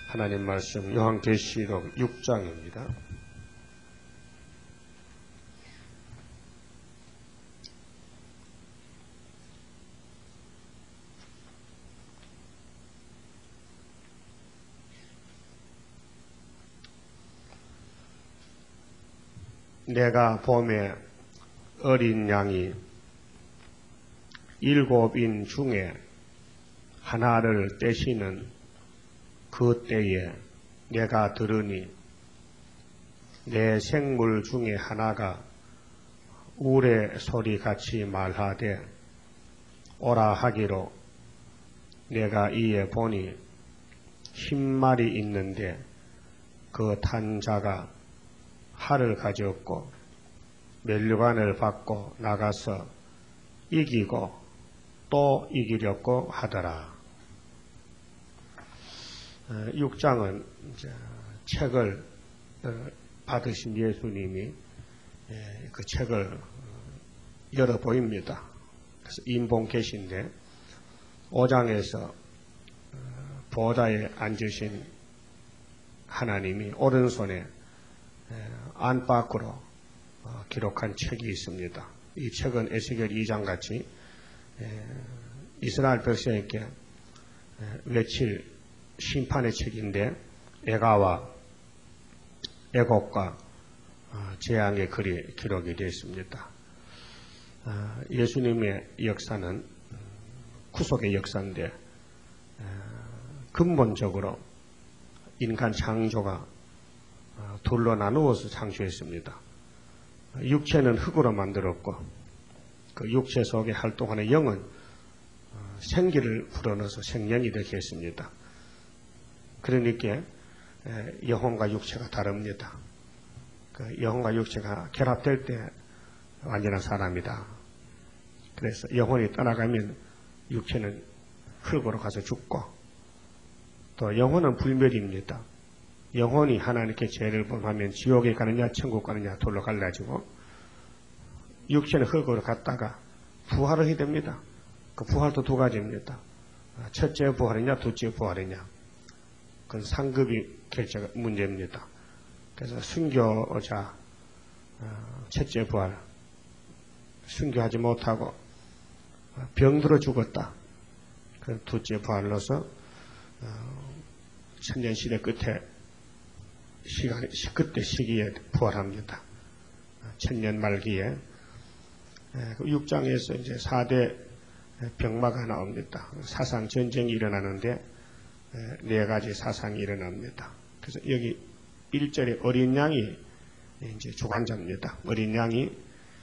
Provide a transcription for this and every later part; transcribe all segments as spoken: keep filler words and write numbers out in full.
하나님 말씀 요한계시록 육 장입니다. 내가 봄에 어린 양이 일곱인 중에 하나를 떼시는 그 때에 내가 들으니 내 생물 중에 하나가 우레 소리같이 말하되 오라 하기로 내가 이에 보니 흰말이 있는데 그 탄 자가 활을 가졌고 면류관을 받고 나가서 이기고 또 이기려고 하더라. 육 장은 책을 받으신 예수님이 그 책을 열어 보입니다. 그래서 인봉 계신데 오 장에서 보좌에 앉으신 하나님이 오른손에 안팎으로 기록한 책이 있습니다. 이 책은 에스겔 이 장 같이 이스라엘 백성에게 외칠 심판의 책인데 애가와 애곡과 재앙의 글이 기록이 되어 있습니다. 예수님의 역사는 구속의 역사인데 근본적으로 인간 창조가 둘로 나누어서 창조했습니다. 육체는 흙으로 만들었고 그 육체 속에 활동하는 영은 생기를 불어넣어서 생명이 되게 했습니다. 그러니까 영혼과 육체가 다릅니다. 그 영혼과 육체가 결합될 때 완전한 사람이다. 그래서 영혼이 떠나가면 육체는 흙으로 가서 죽고 또 영혼은 불멸입니다. 영혼이 하나님께 죄를 범하면 지옥에 가느냐 천국 가느냐 돌로 갈라지고 육체는 흙으로 갔다가 부활을 해야 됩니다. 그 부활도 두 가지입니다. 첫째 부활이냐 둘째 부활이냐 그건 상급이 결정 문제입니다. 그래서 순교자 첫째 부활 순교하지 못하고 병들어 죽었다. 그 둘째 부활로서 천년시대 끝에 시간, 그때 시기에 부활합니다. 천년 말기에 육 장에서 이제 사 대 병마가 나옵니다. 사상 전쟁이 일어나는데 네 가지 사상이 일어납니다. 그래서 여기 일 절에 어린 양이 이제 주관자입니다. 어린 양이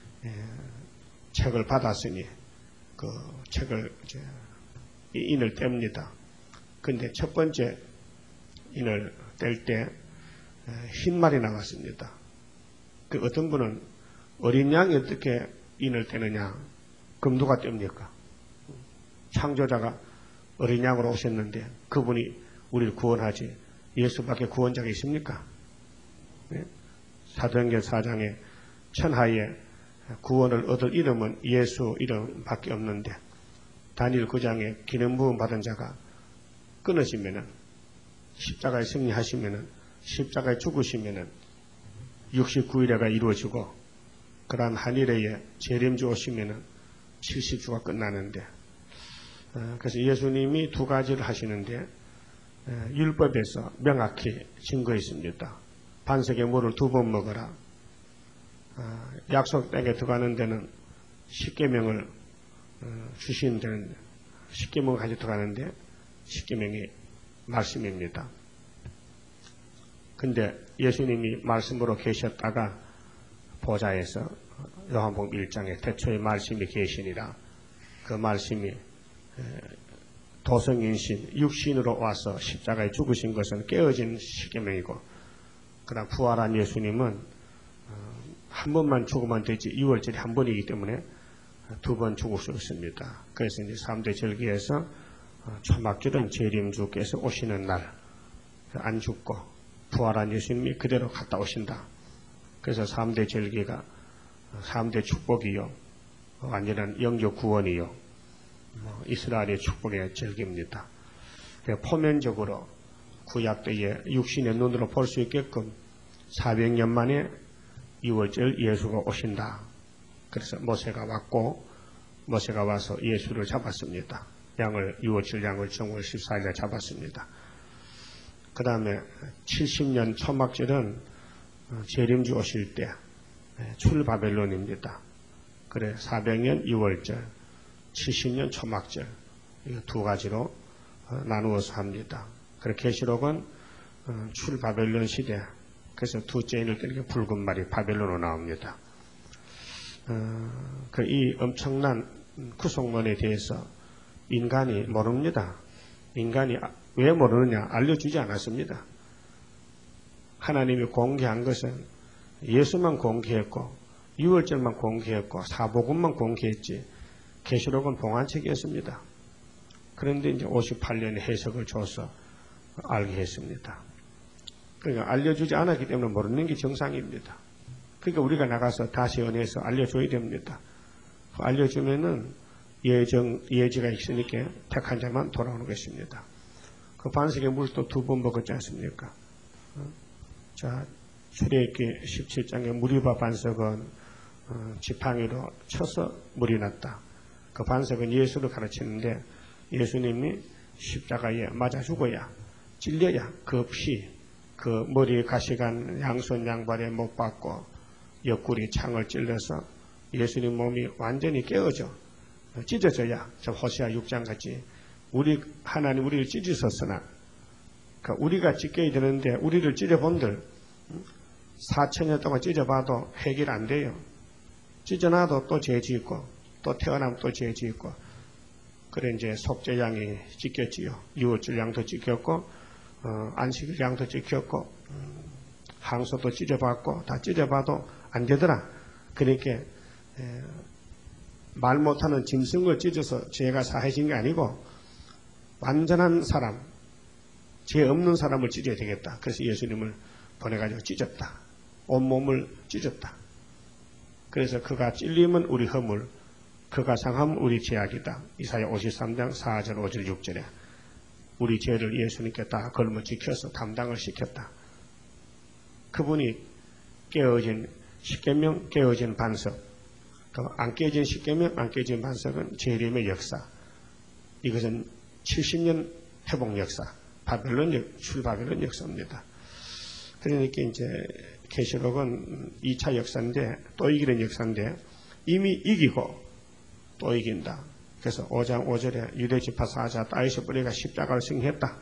책을 받았으니 그 책을 이제 인을 뗍니다. 근데 첫 번째 인을 뗄 때 흰말이 나왔습니다. 그 어떤 분은 어린 양이 어떻게 인을 떼느냐? 그럼 누가 뗍니까? 창조자가 어린 양으로 오셨는데 그분이 우리를 구원하지 예수밖에 구원자가 있습니까? 네? 사도행전 사 장에 천하에 구원을 얻을 이름은 예수 이름밖에 없는데 다니엘 구 장에 기름 부음 받은 자가 끊어지면은 십자가에 승리하시면은 십자가에 죽으시면은 육십구 일회가 이루어지고 그 다음 하늘에 재림주 오시면은 칠십 주가 끝나는데 그래서 예수님이 두 가지를 하시는데 율법에서 명확히 증거했습니다. 반석의 물을 두 번 먹어라. 약속 땅에 들어가는 데는 십계명을 주시는 데는 십계명을 가지고 들어가는데 십계명이 말씀입니다. 근데 예수님이 말씀으로 계셨다가 보좌에서 요한복음 일 장에 태초에 말씀이 계시니라. 그 말씀이 도성인신 육신으로 와서 십자가에 죽으신 것은 깨어진 십계명이고 그 다음 부활한 예수님은 한 번만 죽으면 되지 유월절이 한 번이기 때문에 두 번 죽을 수 없습니다. 그래서 이제 삼 대 절기에서 초막절은 재림주께서 오시는 날 안 죽고 부활한 예수님이 그대로 갔다 오신다. 그래서 삼 대 절기가 삼 대 축복이요 완전한 영적 구원이요 이스라엘의 축복의 절기입니다. 포면적으로 구약 때에 육신의 눈으로 볼 수 있게끔 사백 년 만에 유월절 예수가 오신다. 그래서 모세가 왔고 모세가 와서 예수를 잡았습니다. 양을 유월절 양을 정월 십사 일에 잡았습니다. 그 다음에 칠십 년 초막절은 재림주 오실 때 출바벨론입니다. 그래 사백 년 유월절, 칠십 년 초막절 이 두 가지로 나누어서 합니다. 그래 계시록은 출바벨론 시대, 그래서 두째 인을 때리게 붉은 말이 바벨론으로 나옵니다. 그 이 엄청난 구속론에 대해서 인간이 모릅니다. 인간이 왜 모르느냐? 알려주지 않았습니다. 하나님이 공개한 것은 예수만 공개했고 유월절만 공개했고 사복음만 공개했지 계시록은 봉안책이었습니다. 그런데 이제 오십팔 년에 해석을 줘서 알게 했습니다. 그러니까 알려주지 않았기 때문에 모르는 게 정상입니다. 그러니까 우리가 나가서 다시 은혜에서 알려줘야 됩니다. 알려주면은 예정, 예지가 있으니까 택한 자만 돌아오는 것입니다. 그 반석의 물도 두 번 먹었지 않습니까? 자, 출애굽기 십칠 장의 무리바 반석은 어, 지팡이로 쳐서 물이 났다. 그 반석은 예수를 가르치는데 예수님이 십자가에 맞아 죽어야, 찔려야 그 피, 그 머리에 가시간 양손 양발에 못 박고 옆구리 창을 찔러서 예수님 몸이 완전히 깨어져 찢어져야 저 호세아 육 장 같이 우리 하나님 우리를 찢으셨으나 그 우리가 찢겨야 되는데 우리를 찢어본들 사천 년 동안 찢어봐도 해결 안 돼요. 찢어놔도 또 죄 짓고 또 태어나면 또 죄 짓고 그래 이제 속죄양이 찢겼지요. 유월절 양도 찢겼고 어, 안식일 양도 찢겼고 음, 항소도 찢어봤고 다 찢어봐도 안 되더라. 그러니까 에, 말 못하는 짐승을 찢어서 죄가 사해진 게 아니고 완전한 사람, 죄 없는 사람을 찢어야 되겠다. 그래서 예수님을 보내가지고 찢었다. 온몸을 찢었다. 그래서 그가 찔리면 우리 허물, 그가 상하면 우리 죄악이다. 이사야 오십삼 장 사 절 오 절 육 절에 우리 죄를 예수님께 다 걸머 지켜서 담당을 시켰다. 그분이 깨어진 십계명, 깨어진 반석, 안 깨진 십계명, 안 깨진 반석은 재림의 역사. 이것은 칠십 년 회복 역사, 바벨론 역, 출바벨론 역사입니다. 그러니까 이제 계시록은 이 차 역사인데 또 이기는 역사인데 이미 이기고 또 이긴다. 그래서 오 장 오 절에 유대지파 사자 다윗의 뿌리가 십자가를 승리했다.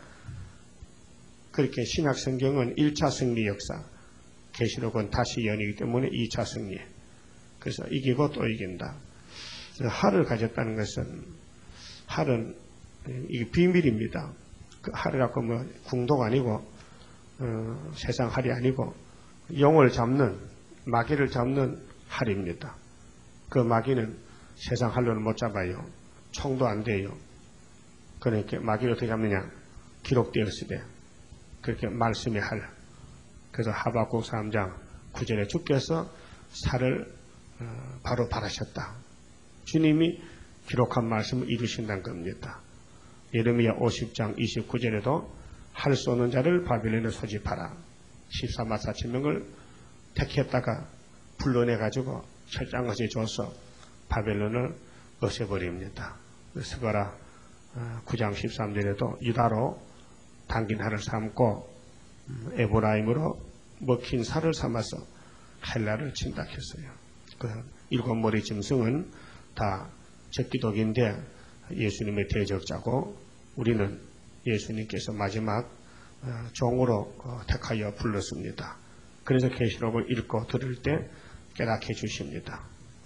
그렇게 신약 성경은 일 차 승리 역사, 계시록은 다시 연이기 때문에 이 차 승리. 그래서 이기고 또 이긴다. 할을 가졌다는 것은 할은 이게 비밀입니다. 그 할이라고 뭐 궁도가 아니고 어, 세상 할이 아니고 용을 잡는 마귀를 잡는 할입니다. 그 마귀는 세상 할로는 못 잡아요. 총도 안 돼요. 그러니까 마귀를 어떻게 잡느냐? 기록되었으되 그렇게 말씀의 할. 그래서 하박국 삼 장 구 절에 주께서 살을 어, 바로 바라셨다. 주님이 기록한 말씀을 이루신다는 겁니다. 예레미야 오십 장 이십구 절에도 할 쏘는 자를 바벨론에 소집하라. 십사만 사천 명을 택했다가 불러내가지고 철장같이 줘서 바벨론을 없애버립니다. 스가랴 구 장 십삼 절에도 유다로 당긴 할을 삼고 에브라임으로 먹힌 살을 삼아서 헬라를 침략했어요. 그 일곱 머리 짐승은 다 적기독인데 예수님의 대적자고 우리는 예수님께서 마지막 종으로 택하여 불렀습니다. 그래서 계시록을 읽고 들을 때 깨닫게 해주십니다.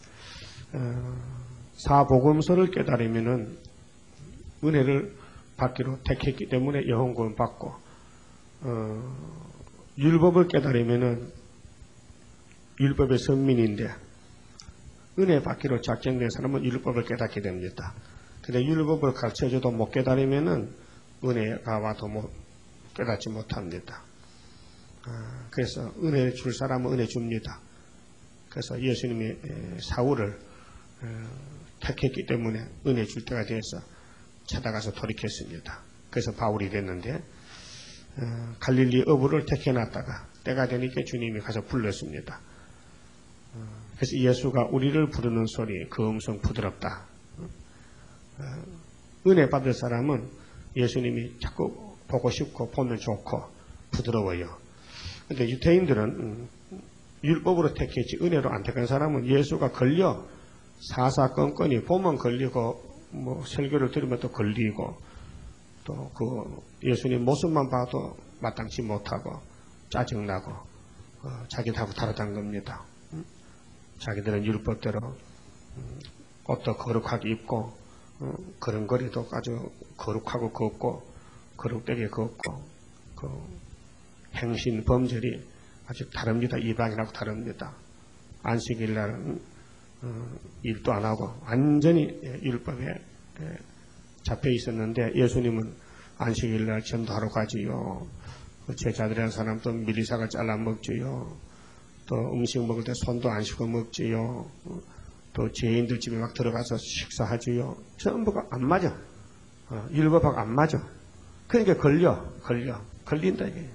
사복음서를 깨달으면은 은혜를 받기로 택했기 때문에 영혼구원 받고 어, 율법을 깨달으면은 율법의 선민인데 은혜 받기로 작정된 사람은 율법을 깨닫게 됩니다. 근데 율법을 가르쳐줘도 못 깨달으면은 은혜가 와도 못 깨닫지 못합니다. 아, 그래서 은혜 줄 사람은 은혜 줍니다. 그래서 예수님이 사울을 택했기 때문에 은혜 줄 때가 돼서 찾아가서 돌이켰습니다. 그래서 바울이 됐는데 어, 갈릴리 어부를 택해놨다가 때가 되니까 주님이 가서 불렀습니다. 어, 그래서 예수가 우리를 부르는 소리, 그 음성 부드럽다. 어, 은혜 받을 사람은 예수님이 자꾸 보고 싶고 보면 좋고 부드러워요. 근데 유대인들은 음, 율법으로 택했지 은혜로 안 택한 사람은 예수가 걸려 사사건건이 보면 걸리고 뭐 설교를 들으면 또 걸리고 또 그 예수님 모습만 봐도 마땅치 못하고 짜증나고 어, 자기들하고 다르다는 겁니다. 음? 자기들은 율법대로 음, 옷도 거룩하게 입고 어, 걸음걸이도 아주 거룩하고 걷고 거룩되게 걷고 그 행신 범절이 아주 다릅니다. 이방인하고 다릅니다. 안식일 날은 어, 일도 안 하고 완전히 율법에 예, 잡혀 있었는데 예수님은 안식일 날 전도하러 가지요. 제자들이라는 사람도 밀리사가 잘라 먹지요. 또 음식 먹을 때 손도 안 씻고 먹지요. 또 죄인들 집에 막 들어가서 식사하지요. 전부가 안 맞아. 어, 율법하고 안 맞아. 그러니까 걸려, 걸려, 걸린다 이게.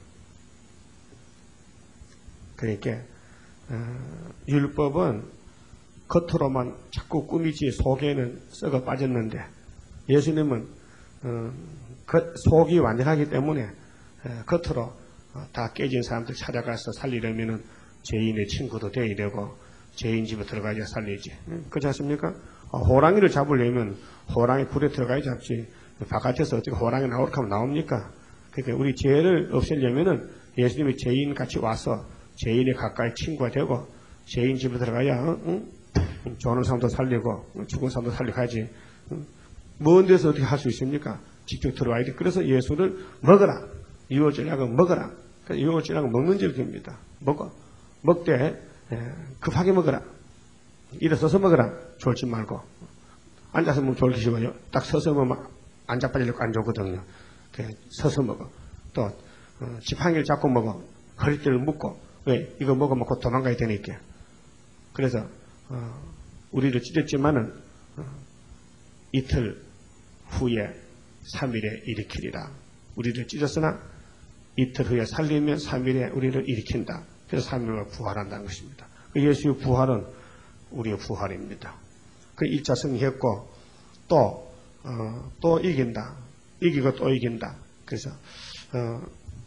그러니까 어, 율법은 겉으로만 자꾸 꾸미지 속에는 썩어 빠졌는데 예수님은 어, 겉, 속이 완전하기 때문에 어, 겉으로 어, 다 깨진 사람들 찾아가서 살리려면은 죄인의 친구도 돼야 되고 죄인 집에 들어가야 살리지. 응? 그렇지 않습니까? 어, 호랑이를 잡으려면 호랑이 불에 들어가야 잡지. 바깥에서 어떻게 호랑이 나올까 하면 나옵니까? 그러니까 우리 죄를 없애려면은 예수님이 죄인 같이 와서 죄인의 가까이 친구가 되고 죄인 집에 들어가야 어? 응? 좋은 사람도 살리고 죽은 사람도 살리고 하지. 응? 먼 데서 어떻게 할 수 있습니까? 직접 들어와야 돼. 그래서 예수를 먹어라. 유월절약은 먹어라. 유월절약은 먹는 절기입니다. 먹어. 먹되 급하게 먹어라. 일어서서 먹어라. 졸지 말고. 앉아서 먹으면 졸기시고요. 딱 서서 먹으면 안 자빠지려고 안 좋거든요. 서서 먹어. 또 어, 지팡이를 잡고 먹어. 허리띠를 묶고. 왜? 이거 먹으면 곧 도망가야 되니까. 그래서 어, 우리를 찢었지만은 어, 이틀 후에 삼 일에 일으키리라. 우리를 찢었으나 이틀 후에 살리면 삼 일에 우리를 일으킨다. 그래서 삼 일 후에 부활한다는 것입니다. 예수의 부활은 우리의 부활입니다. 그 일 차 승리했고 또, 어, 또 이긴다. 이기고 또 이긴다. 그래서 어,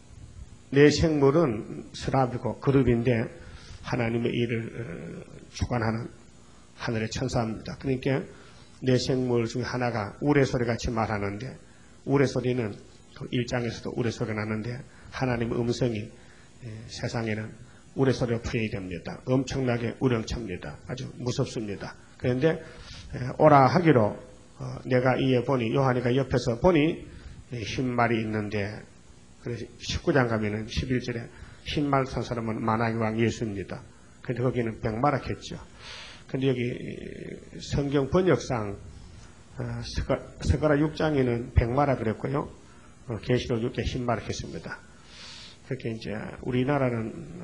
내 생물은 스랍이고 그룹인데 하나님의 일을 주관하는 하늘의 천사입니다. 그러니까 내 생물 중에 하나가 우레소리 같이 말하는데 우레소리는 일 장에서도 우레소리가 나는데 하나님의 음성이 세상에는 우레소리가 표현됩니다. 엄청나게 우렁찹니다. 아주 무섭습니다. 그런데 오라 하기로 내가 이에 보니 요한이가 옆에서 보니 흰말이 있는데 그래서 십구 장 가면은 십일 절에 흰말 탄 사람은 만왕의 왕 예수입니다. 그런데 거기는 백마락했죠. 근데 여기 성경 번역상 스가랴 육 장에는 백마라 그랬고요. 계시록 육 장 흰마락했습니다. 그렇게 이제 우리나라는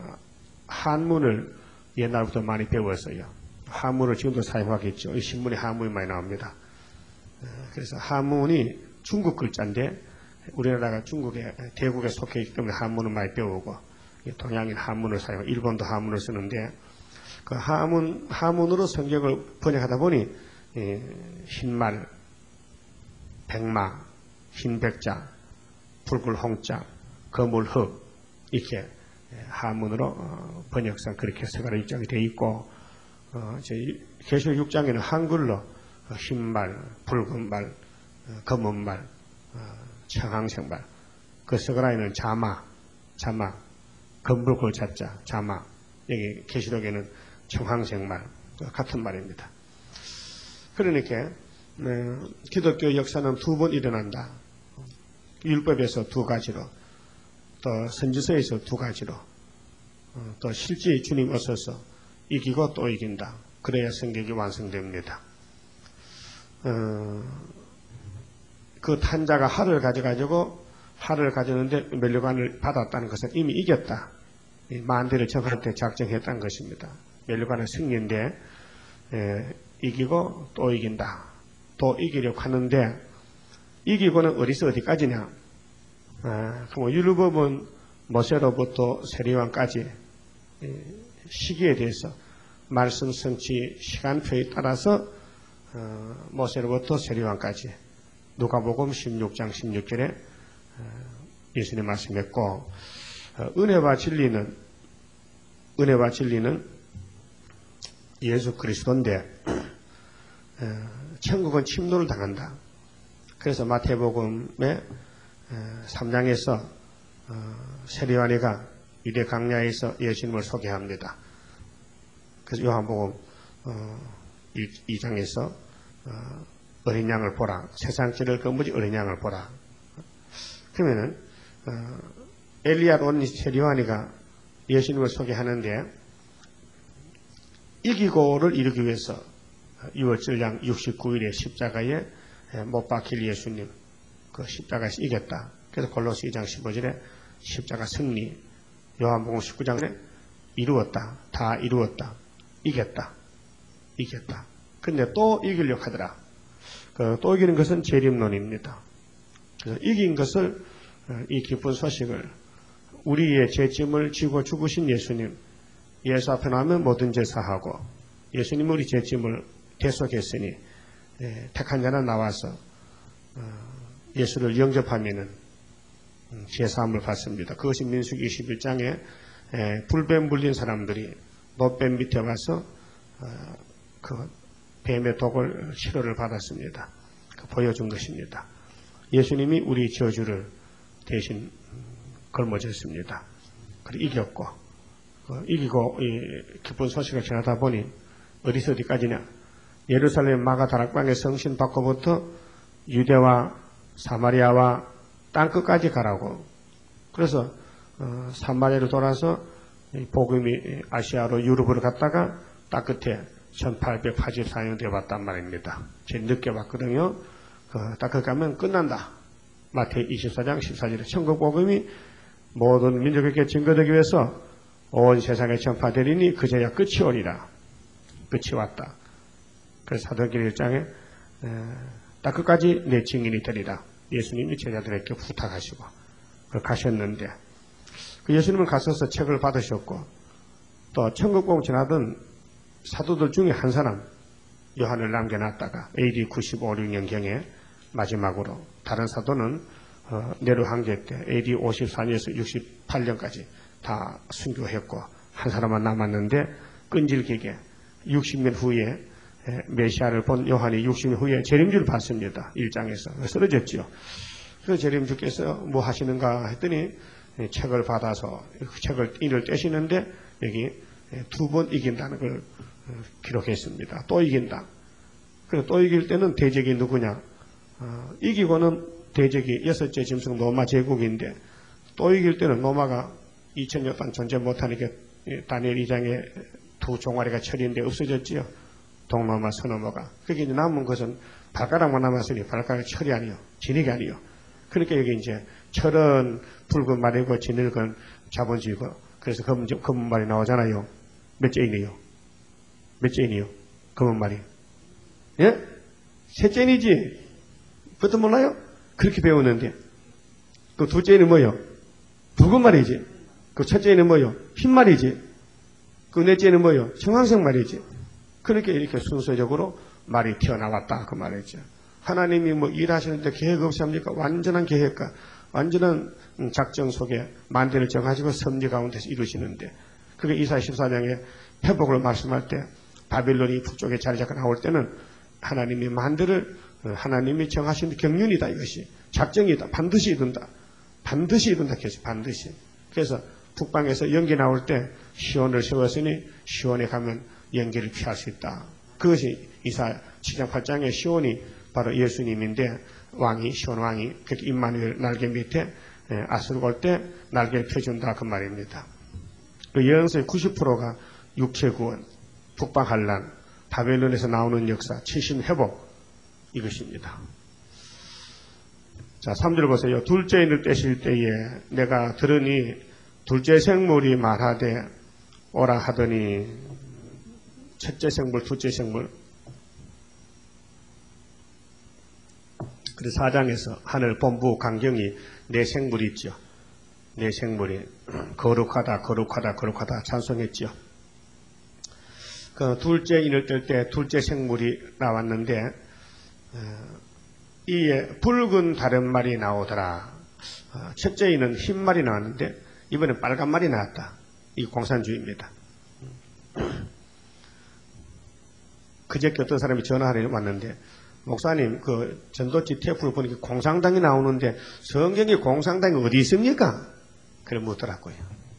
한문을 옛날부터 많이 배웠어요. 한문을 지금도 사용하겠죠. 이 신문에 한문이 많이 나옵니다. 그래서 한문이 중국 글자인데 우리나라가 중국에 대국에 속해 있기 때문에 한문을 많이 배우고 동양인 한문을 사용하고 일본도 한문을 쓰는데 그 한문, 한문으로 성경을 번역하다 보니 흰말, 백마, 흰백자, 붉은 홍자, 거물 흑 이렇게 한문으로 번역상 그렇게 스가랴 육 장이 되어 있고 어, 계시록 육 장에는 한글로 흰말, 붉은말, 검은말, 청황색말 그 스가랴에는 자마, 자마, 검붉고 자자, 자마 여기 계시록에는 청황색말 같은 말입니다. 그러니까 어, 기독교 역사는 두 번 일어난다. 율법에서 두 가지로 또 선지서에서 두 가지로 어, 또 실제 주님 오셔서 이기고 또 이긴다. 그래야 성경이 완성됩니다. 어, 그 탄자가 활을 가져가지고 활을 가졌는데 멸류관을 받았다는 것은 이미 이겼다. 만대를 정할 때 작정했다는 것입니다. 멸류관은 승리인데 에, 이기고 또 이긴다. 또 이기려고 하는데 이기고는 어디서 어디까지냐? 아, 그럼 율법은 모세로부터 세리왕까지 시기에 대해서 말씀 성취 시간표에 따라서 어, 모세로부터 세리왕까지 누가복음 십육 장 십육 절에 어, 예수님 말씀했고 어, 은혜와 진리는 은혜와 진리는 예수 그리스도인데 어, 천국은 침노를 당한다. 그래서 마태복음의 어, 삼 장에서 어, 세리와니가 유대 강야에서 예수님을 소개합니다. 그래서 요한복음 어, 이 장에서 어, 어린 양을 보라. 세상 죄를 거머쥐 어린 양을 보라. 그러면은 어, 엘리야 온 세리와니가 예수님을 소개하는데 이기고를 이루기 위해서 유월 칠 장 육십구 일에 십자가에 못 박힐 예수님 그 십자가에서 이겼다. 그래서 골로새 이 장 십오 절에 십자가 승리, 요한복음 십구 장에 이루었다. 다 이루었다. 이겼다. 이겼다. 근데 또 이기려고 하더라. 그 또 이기는 것은 재림론입니다. 그래서 이긴 것을 이 기쁜 소식을 우리의 죄짐을 지고 죽으신 예수님, 예수 앞에 나오면 모든 죄 사하고 예수님 우리 죄짐을 대속했으니 예, 택한 자는 나와서 어, 예수를 영접하면은 음, 죄사함을 받습니다. 그것이 민수기 이십일 장에 예, 불뱀 물린 사람들이 노뱀 밑에 와서 어, 그 뱀의 독을 치료를 받았습니다. 그 보여준 것입니다. 예수님이 우리 저주를 대신 걸머졌습니다. 그리고 이겼고 어, 이기고 이 기쁜 소식을 전하다 보니 어디서 어디까지냐? 예루살렘 마가다락방의 성신 받고부터 유대와 사마리아와 땅끝까지 가라고. 그래서 어, 사마리아로 돌아서 복음이 아시아로 유럽으로 갔다가 땅끝에 천팔백팔십사 년 되어 왔단 말입니다. 제일 늦게 왔거든요. 그 땅끝 가면 끝난다. 마태복음 이십사 장 십사 절에 천국 복음이 모든 민족에게 증거되기 위해서 온 세상에 전파되리니 그제야 끝이 오리라. 끝이 왔다. 그래서 사도행전 일 장에 딱 끝까지 내 증인이 되리라. 예수님이 제자들에게 부탁하시고 가셨는데 그 예수님은 가셔서 책을 받으셨고 또 천국복음 전하던 사도들 중에 한 사람 요한을 남겨놨다가 에이디 구십오, 육십 년경에 마지막으로 다른 사도는 어, 네로 황제 때 에이디 오십사 년에서 육십팔 년까지 다 순교했고 한 사람만 남았는데 끈질기게 육십 년 후에 메시아를 본 요한이 육십 년 후에 재림주를 받습니다. 일 장에서 쓰러졌죠. 그래서 재림주께서 뭐 하시는가 했더니 책을 받아서 책을 인을 떼시는데 여기 두 번 이긴다는 걸 기록했습니다. 또 이긴다. 그래서 또 이길 때는 대적이 누구냐? 어, 이기고는 대적이 여섯째 짐승 로마 제국인데 또 이길 때는 로마가 이천 년 동안 존재 못하니까 다니엘 이 장에 두 종아리가 철인데 없어졌지요. 동로마, 서노마가. 그게 이제 남은 것은 발가락만 남았으니 발가락이 철이 아니요. 진흙이 아니요. 그러니까 여기 이제 철은 붉은 말이고 진흙은 자본주의고 그래서 검은, 검은 말이 나오잖아요. 몇 째이네요? 몇 째이네요? 검은 말이. 예? 셋째이지? 그것도 몰라요? 그렇게 배우는데. 그 둘째는 뭐요? 붉은 말이지. 그 첫째는 뭐요? 흰 말이지. 그 넷째는 뭐요? 청황색 말이지. 그렇게 이렇게 순서적으로 말이 튀어나왔다. 그 말이죠. 하나님이 뭐 일하시는데 계획 없이 합니까? 완전한 계획과 완전한 작정 속에 만대를 정하시고 섭리 가운데서 이루시는데 그게 이사야 십사 장에 회복을 말씀할 때 바빌론이 북쪽에 자리 잡고 나올 때는 하나님이 만대를 하나님이 정하신 경륜이다. 이것이 작정이다. 반드시 이룬다. 반드시 이룬다. 계속 반드시. 그래서 북방에서 연기 나올 때 시온을 세웠으니 시온에 가면 연기를 피할 수 있다. 그것이 이사야 칠 장 팔 장의 시온이 바로 예수님인데 왕이 시온 왕이 그렇게 임마누엘 날개 밑에 아수르 올 때 날개를 펴준다 그 말입니다. 그 예언서의 구십 퍼센트가 육체 구원, 북방 환란, 바벨론에서 나오는 역사, 치심 회복 이것입니다. 자, 삼 절 보세요. 둘째 인을 떼실 때에 내가 들으니 둘째 생물이 말하되 오라 하더니 첫째 생물, 둘째 생물 그래서 사 장에서 하늘 본부 강경이 네 생물이 있죠. 네 생물이 거룩하다 거룩하다 거룩하다 찬송했죠. 그 둘째 인을 뗄 때 둘째 생물이 나왔는데 이에 붉은 다른 말이 나오더라. 첫째 인은 흰 말이 나왔는데 이번엔 빨간 말이 나왔다. 이 공산주의입니다. 그저께 어떤 사람이 전화하러 왔는데 목사님 그 전도지 테이프를 보니까 공산당이 나오는데 성경에 공산당이 어디 있습니까? 그래 묻더라고요.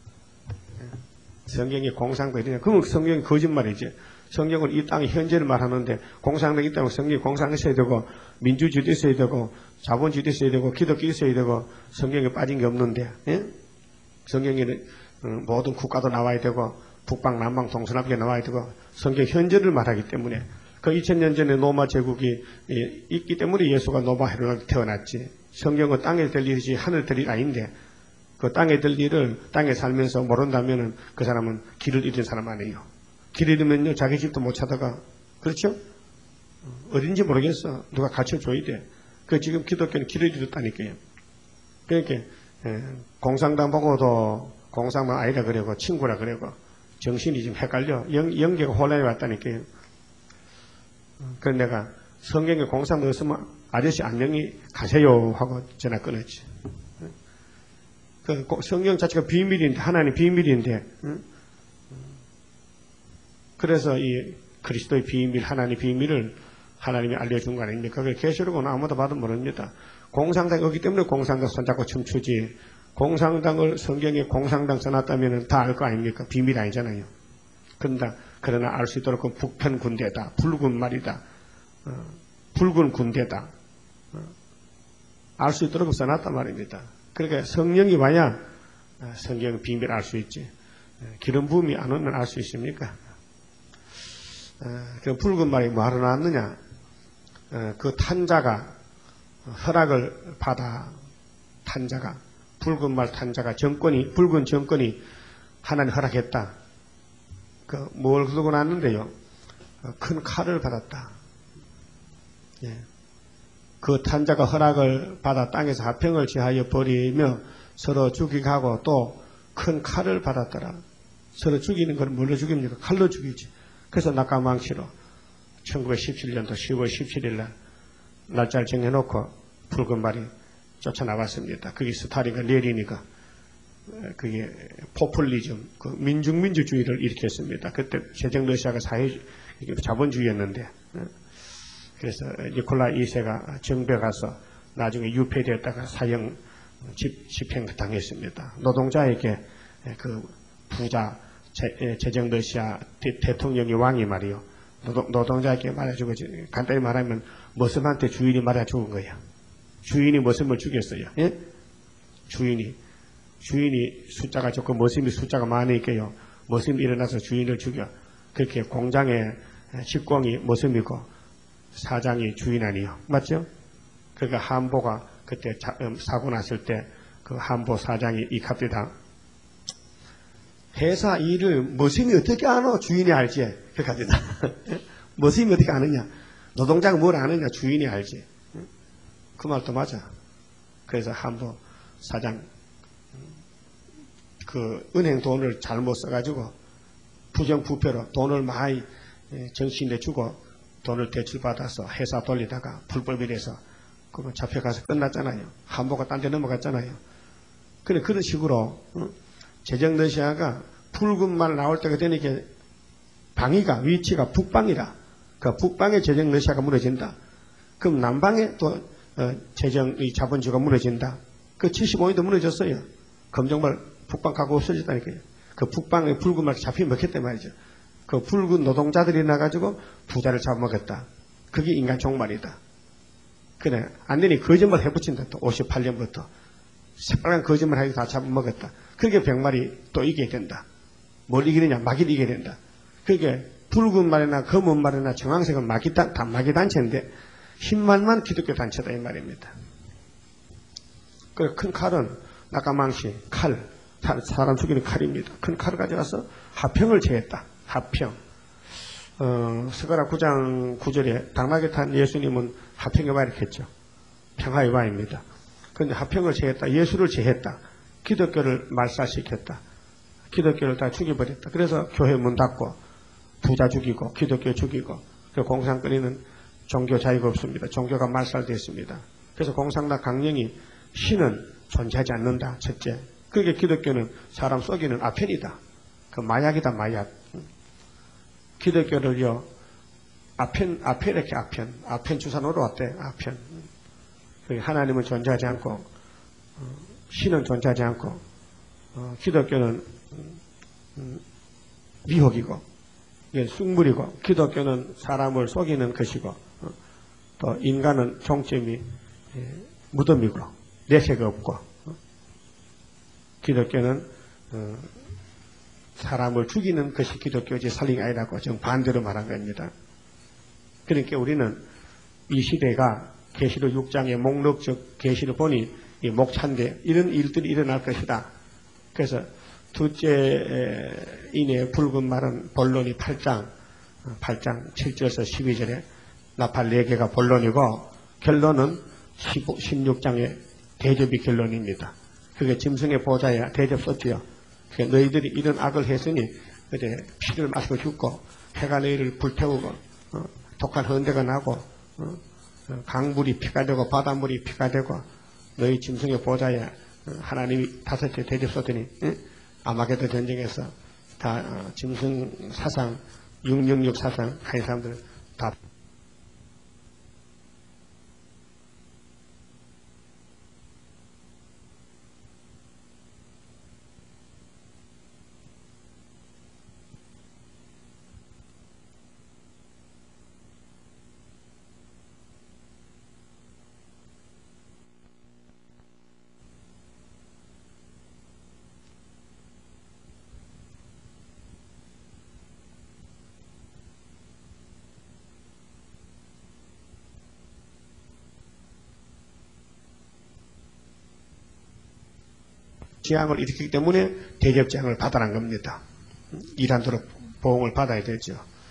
성경에 공산당이 어디냐? 그러면 성경이 거짓말이지. 성경은 이 땅의 현재를 말하는데 공산당이 있다면 성경이 공산당이 있어야 되고 민주주의도 있어야 되고 자본주의도 있어야 되고 기독교 있어야 되고 성경에 빠진 게 없는데 예? 성경에는 모든 국가도 나와야 되고 북방 남방 동서남북에 나와야 되고 성경 현재를 말하기 때문에 그 이천 년 전에 로마 제국이 있기 때문에 예수가 로마 헤로로 태어났지. 성경은 땅에 될 일이지 하늘 될 일이 아닌데 그 땅에 될 일을 땅에 살면서 모른다면 그 사람은 길을 잃은 사람 아니에요. 길을 잃으면요 자기 집도 못 찾아가. 그렇죠? 어딘지 모르겠어. 누가 가르쳐줘야 돼. 그 지금 기독교는 길을 잃었다니까요. 그러니까 공산당 보고도 공산당 아이라 그러고 친구라 그러고 정신이 좀 헷갈려. 영, 영계가 혼란이 왔다니까요. 그래서 내가 성경에 공산당 없으면 아저씨 안녕히 가세요 하고 전화 끊었지. 그 성경 자체가 비밀인데 하나님 비밀인데 응? 그래서 이 그리스도의 비밀 하나님의 비밀을 하나님이 알려준 거 아닙니까? 그 계시록은 아무도 봐도 모릅니다. 공산당이 없기 때문에 공산당 손잡고 춤추지. 공산당을 성경에 공산당 써놨다면 다 알 거 아닙니까? 비밀 아니잖아요. 그런다. 그러나 알 수 있도록 그 북한 군대다. 붉은 말이다. 어, 붉은 군대다. 어, 알 수 있도록 써놨단 말입니다. 그러니까 성령이 와야 성경 비밀 알 수 있지. 기름 부음이 안 오면 알 수 있습니까? 어, 그 붉은 말이 뭐하러 나왔느냐? 어, 그 탄자가 허락을 받아 탄자가 붉은 말 탄자가 정권이 붉은 정권이 하나님 허락했다. 그 뭘 들고 났는데요? 어, 큰 칼을 받았다. 예. 그 탄자가 허락을 받아 땅에서 화평을 취하여 버리며 서로 죽이고 또 큰 칼을 받았더라. 서로 죽이는 건 뭘로 죽입니까? 칼로 죽이지. 그래서 낙가망치로 천구백십칠 년도 시월 십칠일 날 날짜를 정해놓고 붉은 말이 쫓아나왔습니다. 그게 스타린과 레닌이가 그게 포퓰리즘, 그 민중민주주의를 일으켰습니다. 그때 제정 러시아가 사회 자본주의였는데 그래서 니콜라 이 세가 정부에 가서 나중에 유폐되었다가 사형 집, 집행 당했습니다. 노동자에게 그 부자 제정 러시아 대, 대통령이 왕이 말이요. 노동, 노동자에게 말해주고 간단히 말하면 머슴한테 주인이 말해 죽은 거야. 주인이 머슴을 죽였어요. 예? 주인이 주인이 숫자가 적고 머슴이 숫자가 많으니까요. 머슴이 일어나서 주인을 죽여. 그렇게 공장의 직공이 머슴이고 사장이 주인 아니요. 맞죠? 그러니까 한보가 그때 자, 음, 사고 났을 때 그 한보 사장이 이 갑니다. 회사 일을 머슴이 어떻게 아노? 주인이 알지. 그 갑니다. 머슴이 어떻게 아느냐? 노동자가 뭘 아느냐? 주인이 알지. 그 말도 맞아. 그래서 한보 사장 그 은행 돈을 잘못 써가지고 부정부패로 돈을 많이 정신내 주고 돈을 대출받아서 회사 돌리다가 불법이라서 그거 잡혀가서 끝났잖아요. 한보가 딴 데 넘어갔잖아요. 그래 그런 식으로 어? 제정 러시아가 붉은 말 나올 때가 되니까 방위가 위치가 북방이라. 그 북방에 제정 러시아가 무너진다. 그럼 남방에 또 어, 제정 이 자본주의가 무너진다. 그 칠십오 년도 무너졌어요. 검정말 북방 가고 없어졌다니까요. 그 북방에 붉은 말 잡히 먹혔단 말이죠. 그 붉은 노동자들이 나가지고 부자를 잡아먹었다. 그게 인간 종말이다. 그래 안 되니 거짓말 해붙인다. 또 오십팔 년부터 새빨간 거짓말 하기 다 잡아먹었다. 그렇게 백말이 또 이기게 된다. 뭘 이기느냐? 마귀를 이기게 된다. 그러니까 붉은 말이나 검은 말이나 정황색은 마귀, 다 마귀 단체인데 흰 말만 기독교 단체다 이 말입니다. 그 큰 칼은 낙가망시 칼, 사람 죽이는 칼입니다. 큰 칼을 가져가서 화평을 제했다. 화평. 어, 스가랴 구 장 구 절에 당나귀 탄 예수님은 화평의 말을 했죠. 평화의 왕입니다. 그런데 화평을 제했다. 예수를 제했다. 기독교를 말살시켰다. 기독교를 다 죽여버렸다. 그래서 교회 문 닫고 부자 죽이고 기독교 죽이고 공산권에는 종교 자유가 없습니다. 종교가 말살됐습니다. 그래서 공산당 강령이 신은 존재하지 않는다. 첫째. 그게 기독교는 사람 속이는 아편이다. 그 마약이다. 마약. 기독교를요. 아편, 아편 이렇게 아편. 아편 주사 놓으러 왔대. 아편. 하나님은 존재하지 않고 신은 존재하지 않고 어, 기독교는 음, 미혹이고 이게 쑥물이고 기독교는 사람을 속이는 것이고 어, 또 인간은 종점이 예, 무덤이고 내세가 없고 어, 기독교는 어, 사람을 죽이는 것이 기독교지 살림이 아니라고 정반대로 말한 겁니다. 그러니까 우리는 이 시대가 계시록 육 장의 목록적 계시를 보니 이 목차인데 이런 일들이 일어날 것이다. 그래서 둘째 인의 붉은 말은 본론이 팔 장, 팔 장 칠 절에서 십이 절에 나팔 네 개가 본론이고 결론은 십육 장의 대접이 결론입니다. 그게 짐승의 보좌에 대접 썼지요. 너희들이 이런 악을 했으니 그래 피를 마시고 죽고 해가 너희를 불태우고 어, 독한 헌대가 나고 어, 강물이 피가 되고 바닷물이 피가 되고 너희 짐승의 보좌에 하나님이 다섯째 대접 썼더니 응? 아마게도 전쟁에서 다 어, 짐승 사상 육육육 사상 한 사람들 다 재앙을 일으키기 때문에 대접재앙을 받아란 겁니다. 이란도록 보응을 받아야 되죠.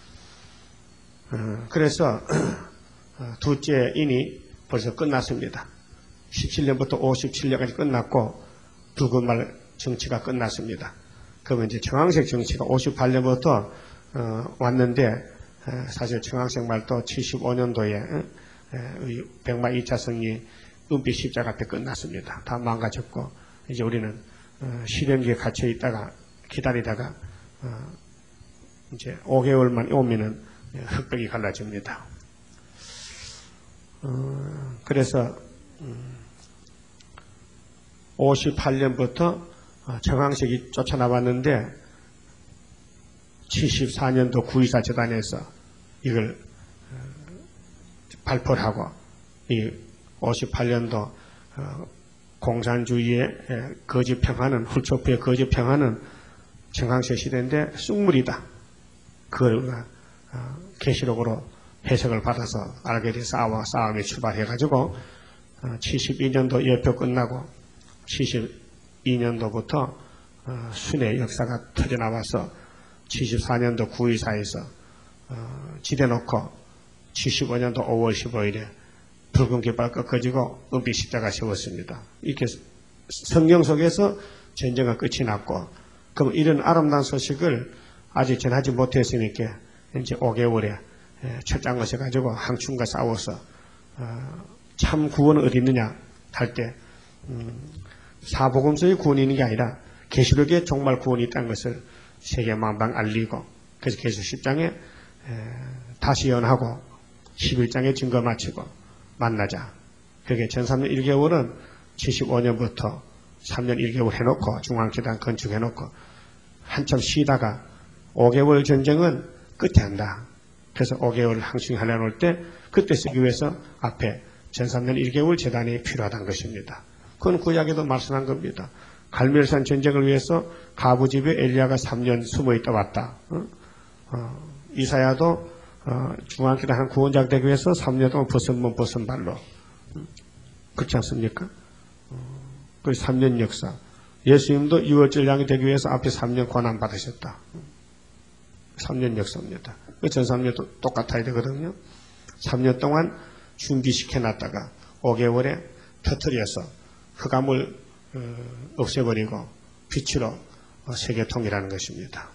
어, 그래서 둘째 인이 벌써 끝났습니다. 십칠 년부터 오십칠 년까지 끝났고 붉은 말 정치가 끝났습니다. 그러면 이제 청황색 정치가 오십팔 년부터 어, 왔는데 어, 사실 청황색 말도 칠십오 년도에 어, 백마 이 차 승리 은빛 십자가 앞에 끝났습니다. 다 망가졌고 이제 우리는 어, 실현기에 갇혀 있다가 기다리다가 어, 이제 오 개월만 오면은 흑백이 갈라집니다. 어, 그래서 음, 오십팔 년부터 청황색이 쫓아나왔는데 칠십사 년도 구이사 재단에서 이걸 어, 발표를 하고 이 오십팔 년도 어, 공산주의의 거짓 평화는 훌초프의 거짓 평화는 청황색 시대인데 쑥물이다. 그걸 계시록으로 해석을 받아서 알게 돼서 싸워 싸움이 출발해가지고 칠십이 년도 예표 끝나고 칠십이 년도부터 순회 역사가 터져나와서 칠십사 년도 구이사에서 지대놓고 칠십오 년도 오월 십오일에 붉은 깃발 꺾어지고 은빛 십자가 세웠습니다. 이렇게 성경 속에서 전쟁은 끝이 났고 그럼 이런 아름다운 소식을 아직 전하지 못했으니까 이제 오 개월에 철장을 세가지고 항충과 싸워서 참 구원은 어디 있느냐 할 때 사복음서의 구원이 있는 게 아니라 계시록에 정말 구원이 있다는 것을 세계만방 알리고 그래서 계시록 십 장에 다시 연하고 십일 장에 증거 마치고 만나자. 그게 전삼 년 일 개월은 칠십오 년부터 삼 년 일 개월 해놓고 중앙재단 건축해놓고 한참 쉬다가 오 개월 전쟁은 끝에 한다. 그래서 오 개월 항충 하려놓을 때 그때 쓰기 위해서 앞에 전삼 년 일 개월 재단이 필요하다는 것입니다. 그건 구약에도 말씀한 겁니다. 갈멜산 전쟁을 위해서 가부집에 엘리야가 삼 년 숨어있다 왔다. 어? 어, 이사야도 어, 중앙기단 한 구원자가 되기 위해서 삼 년 동안 벗은 몸 벗은 발로 음, 그렇지 않습니까? 어, 그 삼 년 역사 예수님도 유월절 양이 되기 위해서 앞에 삼 년 고난 받으셨다. 음, 삼 년 역사입니다. 그 전 삼 년도 똑같아야 되거든요. 삼 년 동안 준비시켜놨다가 오 개월에 터뜨려서 흑암을 어, 없애버리고 빛으로 어, 세계 통일하는 것입니다.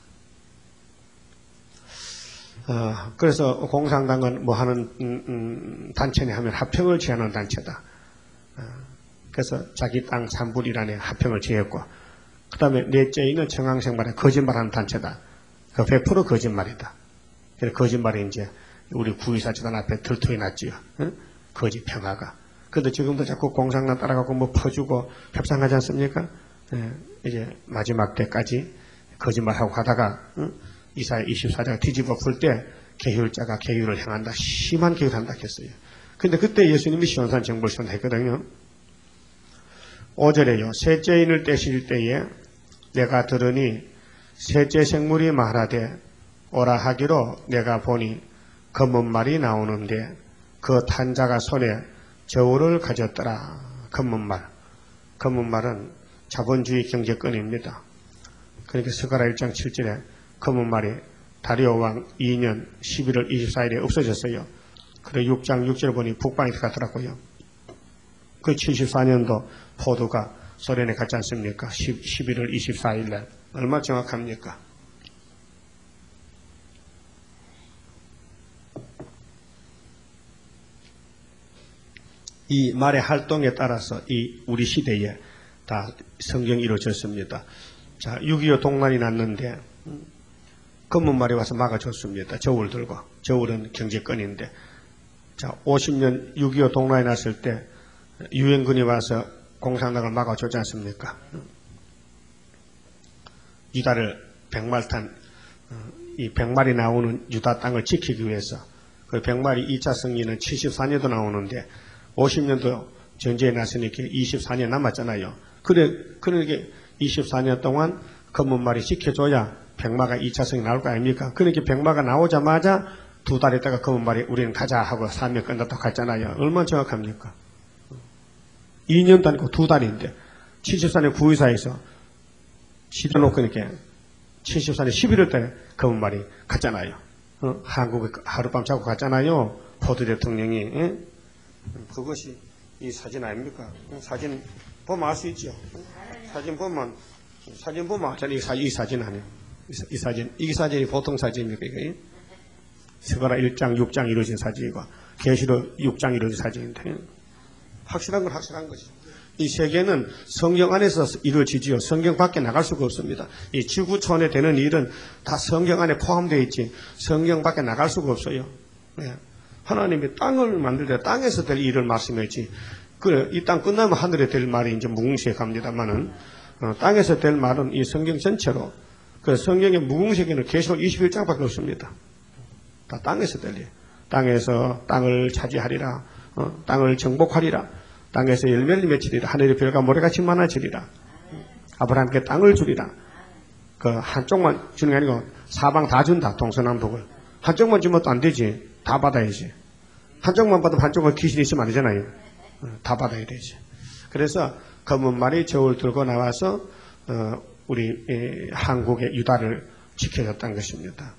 어, 그래서 공산당은 뭐 하는 음, 음, 단체냐 하면 합평을 제안하는 단체다. 어, 그래서 자기 땅 삼 분 일 안에 합평을 제했고, 그 다음에 넷째는 청항생활에 거짓말하는 단체다. 그 백 퍼센트 거짓말이다. 그래서 거짓말이 이제 우리 구이사 재단 앞에 들통이 났지요. 응? 거짓 평화가. 그런데 지금도 자꾸 공산당 따라가고 뭐 퍼주고 협상하지 않습니까? 예, 이제 마지막 때까지 거짓말하고 가다가 응? 이사야 이십사 자가 뒤집어 풀 때 계율자가 계율을 행한다. 심한 계율한다 했어요. 근데 그때 예수님이 시온산 정벌 선언했거든요. 오 절에요. 셋째 인을 떼실 때에 내가 들으니 셋째 생물이 말하되 오라 하기로 내가 보니 검은 말이 나오는데 그 탄 자가 손에 저울을 가졌더라. 검은 말. 검은 말은 자본주의 경제권입니다. 그러니까 스가랴 일 장 칠 절에 검은 말이 다리오 왕 이 년 십일월 이십사일에 없어졌어요. 그래 육 장 육 절 보니 북방에 갔더라고요. 그 칠십사 년도 포도가 소련에 갔지 않습니까? 십일월 이십사일날. 얼마 정확합니까? 이 말의 활동에 따라서 이 우리 시대에 다 성경이 이루어졌습니다. 자, 육이오 동란이 났는데 검은 말이 와서 막아줬습니다. 저울 들고. 저울은 경제권인데. 자, 오십 년 육이오 동란이 났을 때 유엔군이 와서 공산당을 막아줬지 않습니까? 유다를 백말 탄, 이 백말이 나오는 유다 땅을 지키기 위해서 그 백말이 이 차 승리는 칠십사 년도 나오는데 오십 년도 전쟁에 나서니까 이십사 년 남았잖아요. 그래, 그러니까 이십사 년 동안 검은 말이 지켜줘야 백마가 이 차 승리 나올 거 아닙니까? 그러니까 백마가 나오자마자 두 달 있다가 검은 말이 우리는 가자 하고 사명 끝났다고 갔잖아요. 얼마나 정확합니까? 이 년도 아니고 두 달인데 칠십사 년 구이사에서 시켜놓고 이렇게 칠십사 년 십일월 달에 검은 말이 갔잖아요. 어? 한국에 하룻밤 자고 갔잖아요. 포드 대통령이. 에? 그것이 이 사진 아닙니까? 사진 보면 알 수 있죠. 사진 보면 사진 보면 알잖아요. 이, 사, 이 사진 아니에요. 이, 이 사진 이 사진이 보통 사진입니까? 이게 스가랴 일 장 육 장 이루어진 사진이고 계시록 육 장 이루어진 사진인데 확실한 건 확실한 것이죠. 이 세계는 성경 안에서 이루어지지요. 성경 밖에 나갈 수가 없습니다. 이 지구촌에 되는 일은 다 성경 안에 포함되어 있지 성경 밖에 나갈 수가 없어요. 네. 하나님이 땅을 만들 때 땅에서 될 일을 말씀했지. 그래, 이 땅 끝나면 하늘에 될 말이 이제 무궁시에 갑니다만은, 어, 땅에서 될 말은 이 성경 전체로, 그 성경의 무궁시에는 계시록 이십일 장밖에 없습니다. 다 땅에서 될 일. 땅에서 땅을 차지하리라, 어, 땅을 정복하리라, 땅에서 열매를 맺히리라, 하늘의 별과 모래같이 많아지리라, 아브라함께 땅을 주리라. 그 한쪽만 주는 게 아니고 사방 다 준다, 동서남북을. 한쪽만 주면 또 안 되지. 다 받아야지. 한쪽만 받으면 한쪽은 귀신이 있으면 안 되잖아요. 다 받아야 되지. 그래서 검은 말이 저울 들고 나와서 어, 우리 에, 한국의 유다를 지켜줬다는 것입니다.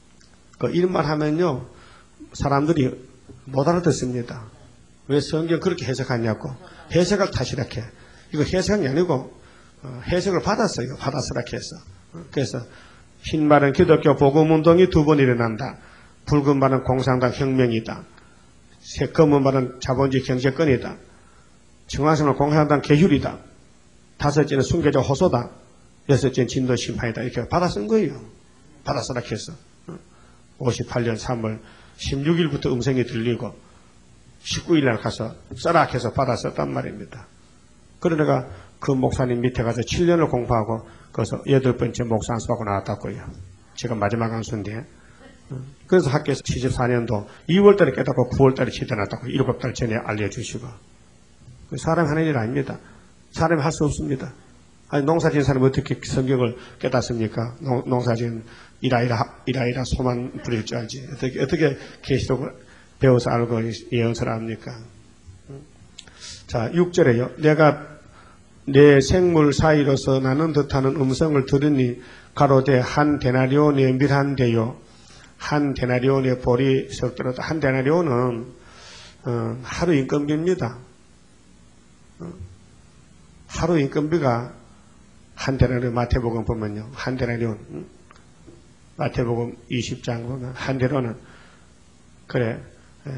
그 이런 말 하면요 사람들이 못 알아듣습니다. 왜 성경 그렇게 해석하냐고. 해석을 탓이라게. 이거 해석이 아니고 어, 해석을 받았어요. 받았으라게 해서. 어, 그래서 흰 말은 기독교 복음운동이 두 번 일어난다. 붉은 말은 공산당 혁명이다. 검은 말은 자본주의 경제권이다. 청와대는 공산당 계율이다. 다섯째는 순교적 호소다. 여섯째는 진도 심판이다. 이렇게 받아 쓴 거예요. 받아 쓰라 해서. 오십팔 년 삼월 십육일부터 음성이 들리고 십구일날 가서 써라 해서 받아 썼단 말입니다. 그러다가 그 목사님 밑에 가서 칠 년을 공부하고 거기서 여덟 번째 목사 안수하고 나왔다고요. 제가 마지막 안수인데. 그래서 학교에서 칠십사 년도 이월 달에 깨닫고 구월 달에 치닫았다고 일곱 달 전에 알려주시고. 사람이 하는 일 아닙니다. 사람이 할 수 없습니다. 아니, 농사 지은 사람이 어떻게 성경을 깨닫습니까? 농, 농사 지은 이라이라, 이라이라 소만 부릴 줄 알지. 어떻게, 어떻게 계시록을 배워서 알고 예언서를 합니까? 자, 육 절에요. 내가 내 생물 사이로서 나는 듯하는 음성을 들으니 가로되 한 데나리온의 밀한데요. 한 데나리온의 볼이 썩더라도 한 데나리온은 어, 하루 인건비입니다. 하루 인건비가 한 데나리온, 마태복음 보면요. 한 데나리온, 마태복음 이십 장 보면 한 데로는, 그래, 에,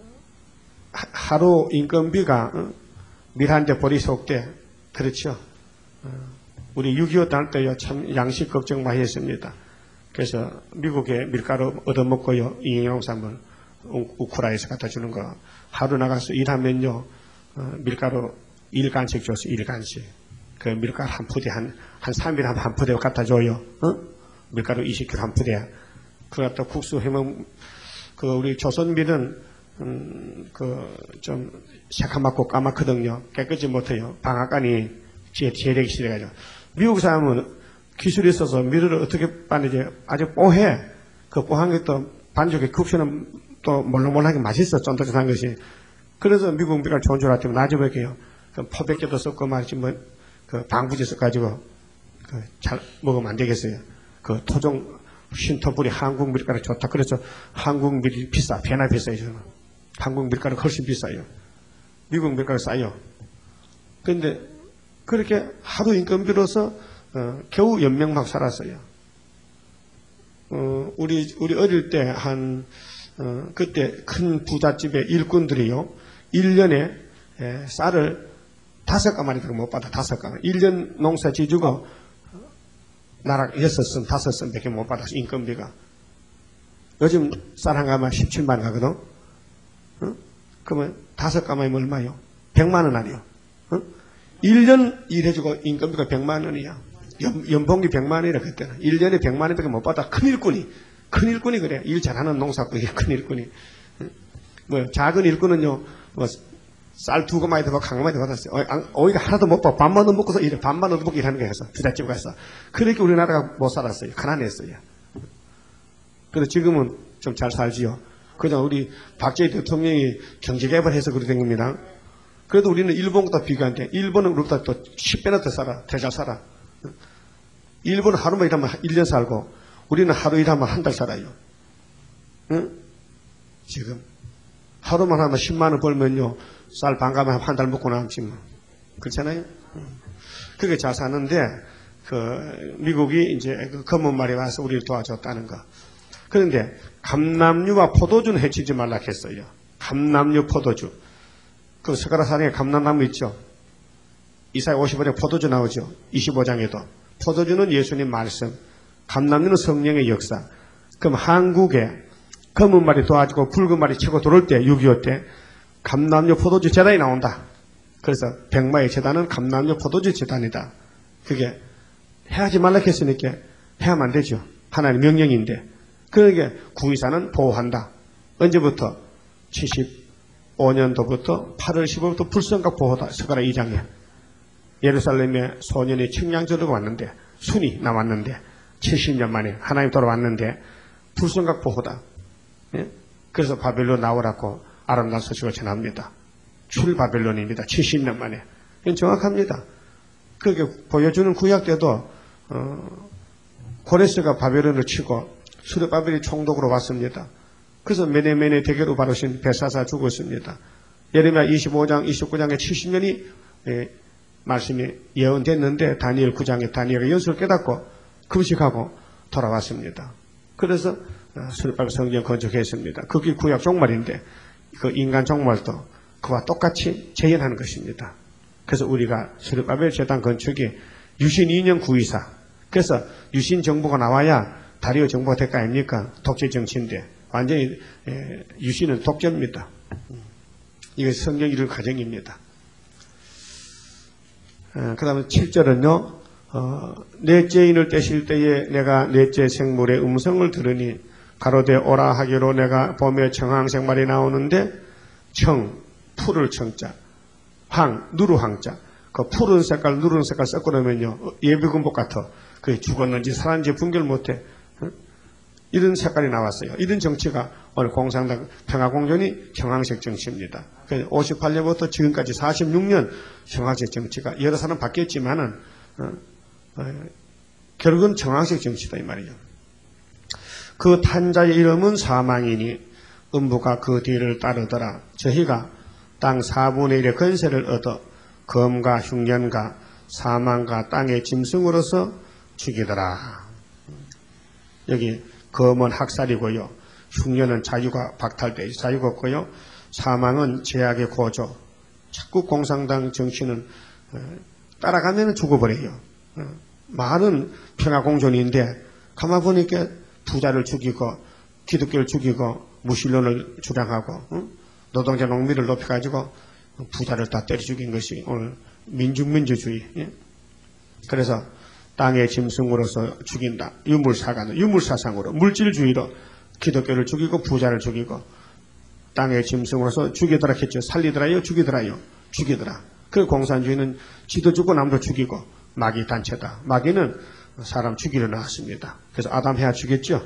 하루 인건비가 어? 밀 한 대 보리 속대, 그렇죠. 어, 우리 육이오 다닐 때요, 참 양식 걱정 많이 했습니다. 그래서 미국에 밀가루 얻어먹고요, 잉여농산물 우크라이나에서 갖다 주는 거. 하루 나가서 일하면요, 어, 밀가루 일간씩 줘서 일간씩. 그 밀가루 한 푸대, 한, 한 삼 일 한 푸대 갖다 줘요. 어? 밀가루 이십 킬로그램 한 푸대. 그걸 갖다 국수 해먹, 그 우리 조선밀은, 음, 그, 좀, 새카맣고 까맣거든요. 깨끗이 못해요. 방앗간이 재래기 시대가지고. 미국 사람은 기술이 있어서 밀을 어떻게 빠는지 아주 뽀해. 그 뽀한 게 또 반죽에 국수는 또 몰랑몰랑하게 맛있어. 쫀득쫀득한 것이. 그래서 미국 밀가루 좋은 줄 알았더니 나중에요. 그 퍼백개도 섞고 말이지 뭐, 그 방부제 섞어가지고, 그 잘 먹으면 안 되겠어요. 그 토종 신토불이 한국 밀가루 좋다. 그래서 한국 밀이 비싸. 배나 비싸요. 저는. 한국 밀가루 훨씬 비싸요. 미국 밀가루 싸요. 그런데 그렇게 하루 인건비로서 어, 겨우 연명막 살았어요. 어, 우리 우리 어릴 때 한 어, 그때 큰 부잣집의 일꾼들이요, 일 년에 에, 쌀을 다섯 가마니도 못 받아. 다섯 가마. 일 년 농사 지주고 나락 여섯 선, 다섯 선밖에 못 받아. 인건비가. 요즘 쌀 한 가마 십칠만 원 가거든. 어? 그러면 다섯 가마이면 얼마요? 백만 원 아니요. 어? 일 년 일해주고 인건비가 백만 원이야. 연, 연봉이 백만 원이라 그때는. 일 년에 백만 원밖에 못 받아. 큰 일꾼이. 큰 일꾼이 그래. 일 잘하는 농사꾼이 큰 일꾼이. 어? 뭐 작은 일꾼은요, 뭐 쌀 두 가마에 더 한 가마에 더 받았어요. 어, 오히려 하나도 못 받고 반만 더 먹고서 일해. 반만 얻어 먹고 일하는 거야. 그래서 부잣집 가서. 그렇게 우리나라가 못 살았어요. 가난했어요. 그래서 지금은 좀 잘 살지요. 그냥 우리 박정희 대통령이 경제개발해서 그렇게 된 겁니다. 그래도 우리는 일본보다 비교한데, 일본은 우리보다 또 십 배나 더 살아. 더 잘 살아. 일본은 하루만 일하면 일 년 살고, 우리는 하루 일하면 한 달 살아요. 응? 지금. 하루만 하면 십만 원 벌면요, 쌀 반가면 한 달 먹고 남지 뭐. 그렇잖아요? 응. 그렇게 잘 사는데, 그, 미국이 이제 그 검은 말이 와서 우리를 도와줬다는 거. 그런데, 감남류와 포도주는 해치지 말라 했어요. 감남류, 포도주. 그 스가랴사랑에 감람나무 있죠. 이사야 오십오 장 포도주 나오죠. 이십오 장에도. 포도주는 예수님 말씀, 감람류는 성령의 역사. 그럼 한국에 검은 말이 도와주고 붉은 말이 치고 들어올 때, 육이오 때 감람류 포도주 재단이 나온다. 그래서 백마의 재단은 감람류 포도주 재단이다. 그게 해하지 말라 했으니까 해야만 안 되죠. 하나님의 명령인데. 그러니까 구이사는 보호한다. 언제부터? 칠십오 년도부터 팔월 십오일부터 불성각 보호다. 스가랴 이 장에. 예루살렘에 소년이 측량저러가 왔는데, 순이 나왔는데, 칠십 년 만에 하나님 돌아왔는데, 불성각 보호다. 예? 그래서 바벨론 나오라고 아름다운 소식을 전합니다. 출 바벨론입니다. 칠십 년 만에. 이건 정확합니다. 그렇게 보여주는 구약 때도, 어, 고레스가 바벨론을 치고, 수르바벨이 총독으로 왔습니다. 그래서 메네메네 대교로 바르신 벨사사 죽었습니다. 예레미야 이십오 장, 이십구 장에 칠십 년이 예, 말씀이 예언됐는데 다니엘 구 장에 다니엘의 연수를 깨닫고 금식하고 돌아왔습니다. 그래서 수르바벨 성전 건축했습니다. 그게 구약 종말인데 그 인간 종말도 그와 똑같이 재현하는 것입니다. 그래서 우리가 수르바벨 제단 건축이 유신 이 년 구이사. 그래서 유신 정부가 나와야 다리오 정부가 될 거 아닙니까? 독재 정치인데 완전히 에, 유신은 독재입니다. 이게 성경 이룰 과정입니다. 어, 그 다음에 칠 절은요. 어, 넷째 인을 떼실 때에 내가 넷째 생물의 음성을 들으니 가로되 오라 하기로 내가 봄에 청황색 말이 나오는데 청, 푸를 청자, 황, 누르 황자. 그 푸른 색깔, 누른 색깔 섞어놓으면요. 예비군복 같아. 그게 죽었는지 살았는지 분별 못해. 이런 색깔이 나왔어요. 이런 정치가 오늘 공산당 평화공존이 청황색 정치입니다. 오십팔 년부터 지금까지 사십육 년 청황색 정치가 여러 사람 바뀌었지만은 어, 어, 결국은 청황색 정치다 이 말이죠. 그 탄자의 이름은 사망이니 음부가 그 뒤를 따르더라. 저희가 땅 사분의 일의 건세를 얻어 검과 흉년과 사망과 땅의 짐승으로서 죽이더라. 여기 검은 학살이고요. 흉년은 자유가 박탈돼 자유가 없고요. 사망은 제약의 고조. 자꾸 공산당 정치는 따라가면 죽어버려요. 말은 평화공존인데 가만 보니까 부자를 죽이고 기독교를 죽이고 무신론을 주장하고 노동자 농민을 높여가지고 부자를 다 때려 죽인 것이 오늘 민중민주주의. 그래서 땅의 짐승으로서 죽인다. 유물사관, 유물사상으로 물질주의로 기독교를 죽이고 부자를 죽이고 땅의 짐승으로서 죽이더라 했죠. 살리더라요, 죽이더라요, 죽이더라. 그 공산주의는 지도 죽고 남도 죽이고 마귀 단체다. 마귀는 사람 죽이려 나왔습니다. 그래서 아담 해야 죽였죠.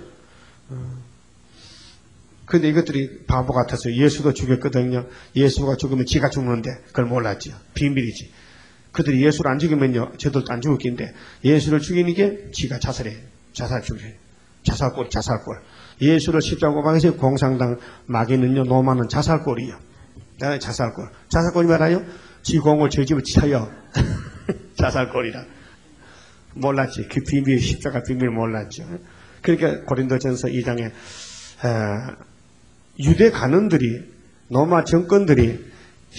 그런데 이것들이 바보 같아서 예수도 죽였거든요. 예수가 죽으면 지가 죽는데 그걸 몰랐죠. 비밀이지. 그들이 예수를 안 죽이면요, 저들도 안 죽을 낀데 예수를 죽이는 게 지가 자살해. 자살 죽여. 자살골, 자살골. 예수를 십자가 못 박아서 공산당 마귀는요, 노마는 자살골이요. 자살골. 자살골이 말아요? 지 공을 저 집을 쳐요. 자살골이라. 몰랐지. 그 비밀, 십자가 비밀 몰랐죠. 그러니까 고린도전서 이 장에 어, 유대 간원들이, 로마 정권들이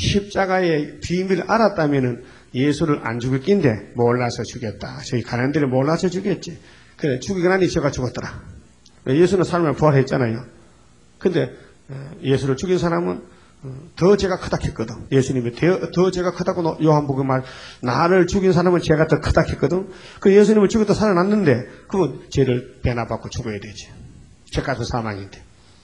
십자가의 비밀을 알았다면은 예수를 안 죽일 낀데 몰라서 죽였다. 저희 간원들이 몰라서 죽였지. 그래, 죽이고 나니 저가 죽었더라. 예수는 삶을 부활했잖아요. 근데 예수를 죽인 사람은 더 죄가 크다 했거든. 예수님이 더 죄가 크다고 요한복음 말, 나를 죽인 사람은 죄가 더 크다 했거든. 그 예수님을 죽였다 살아났는데 그건 죄를 배나받고 죽어야 되지. 죄가도 사망인데.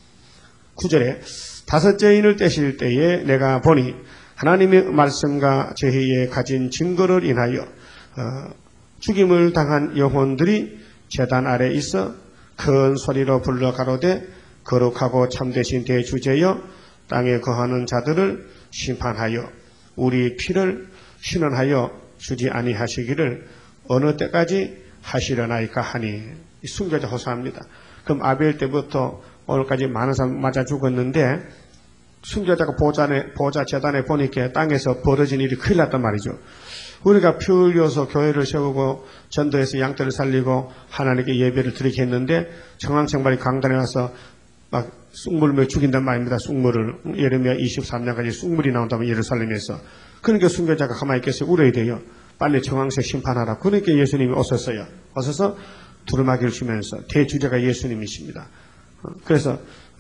구 절에 다섯째 인을 떼실 때에 내가 보니 하나님의 말씀과 제희에 가진 증거를 인하여 어, 죽임을 당한 영혼들이 제단 아래 있어 큰 소리로 불러 가로되 거룩하고 참되신 대주제여 땅에 거하는 자들을 심판하여 우리 피를 신원하여 주지 아니하시기를 어느 때까지 하시려나이까 하니. 순교자 호소합니다. 그럼 아벨 때부터 오늘까지 많은 사람 맞아 죽었는데 순교자가 보좌에, 보좌 재단에 보니까 땅에서 벌어진 일이 큰일 났단 말이죠. 우리가 피 흘려서 교회를 세우고 전도해서 양떼를 살리고 하나님께 예배를 드리게 했는데 정황생발이 강단에 와서 막 쑥물을 죽인단 말입니다. 쑥물을. 예레미야 이십삼 장까지 쑥물이 나온다면 예루살렘에서. 그러니까 순교자가 가만히 있겠어요. 울어야 돼요. 빨리 정황세 심판하라. 그러니까 예수님이 오셨어요. 오셔서 두루마기를 주면서 대주제가 예수님이십니다. 그래서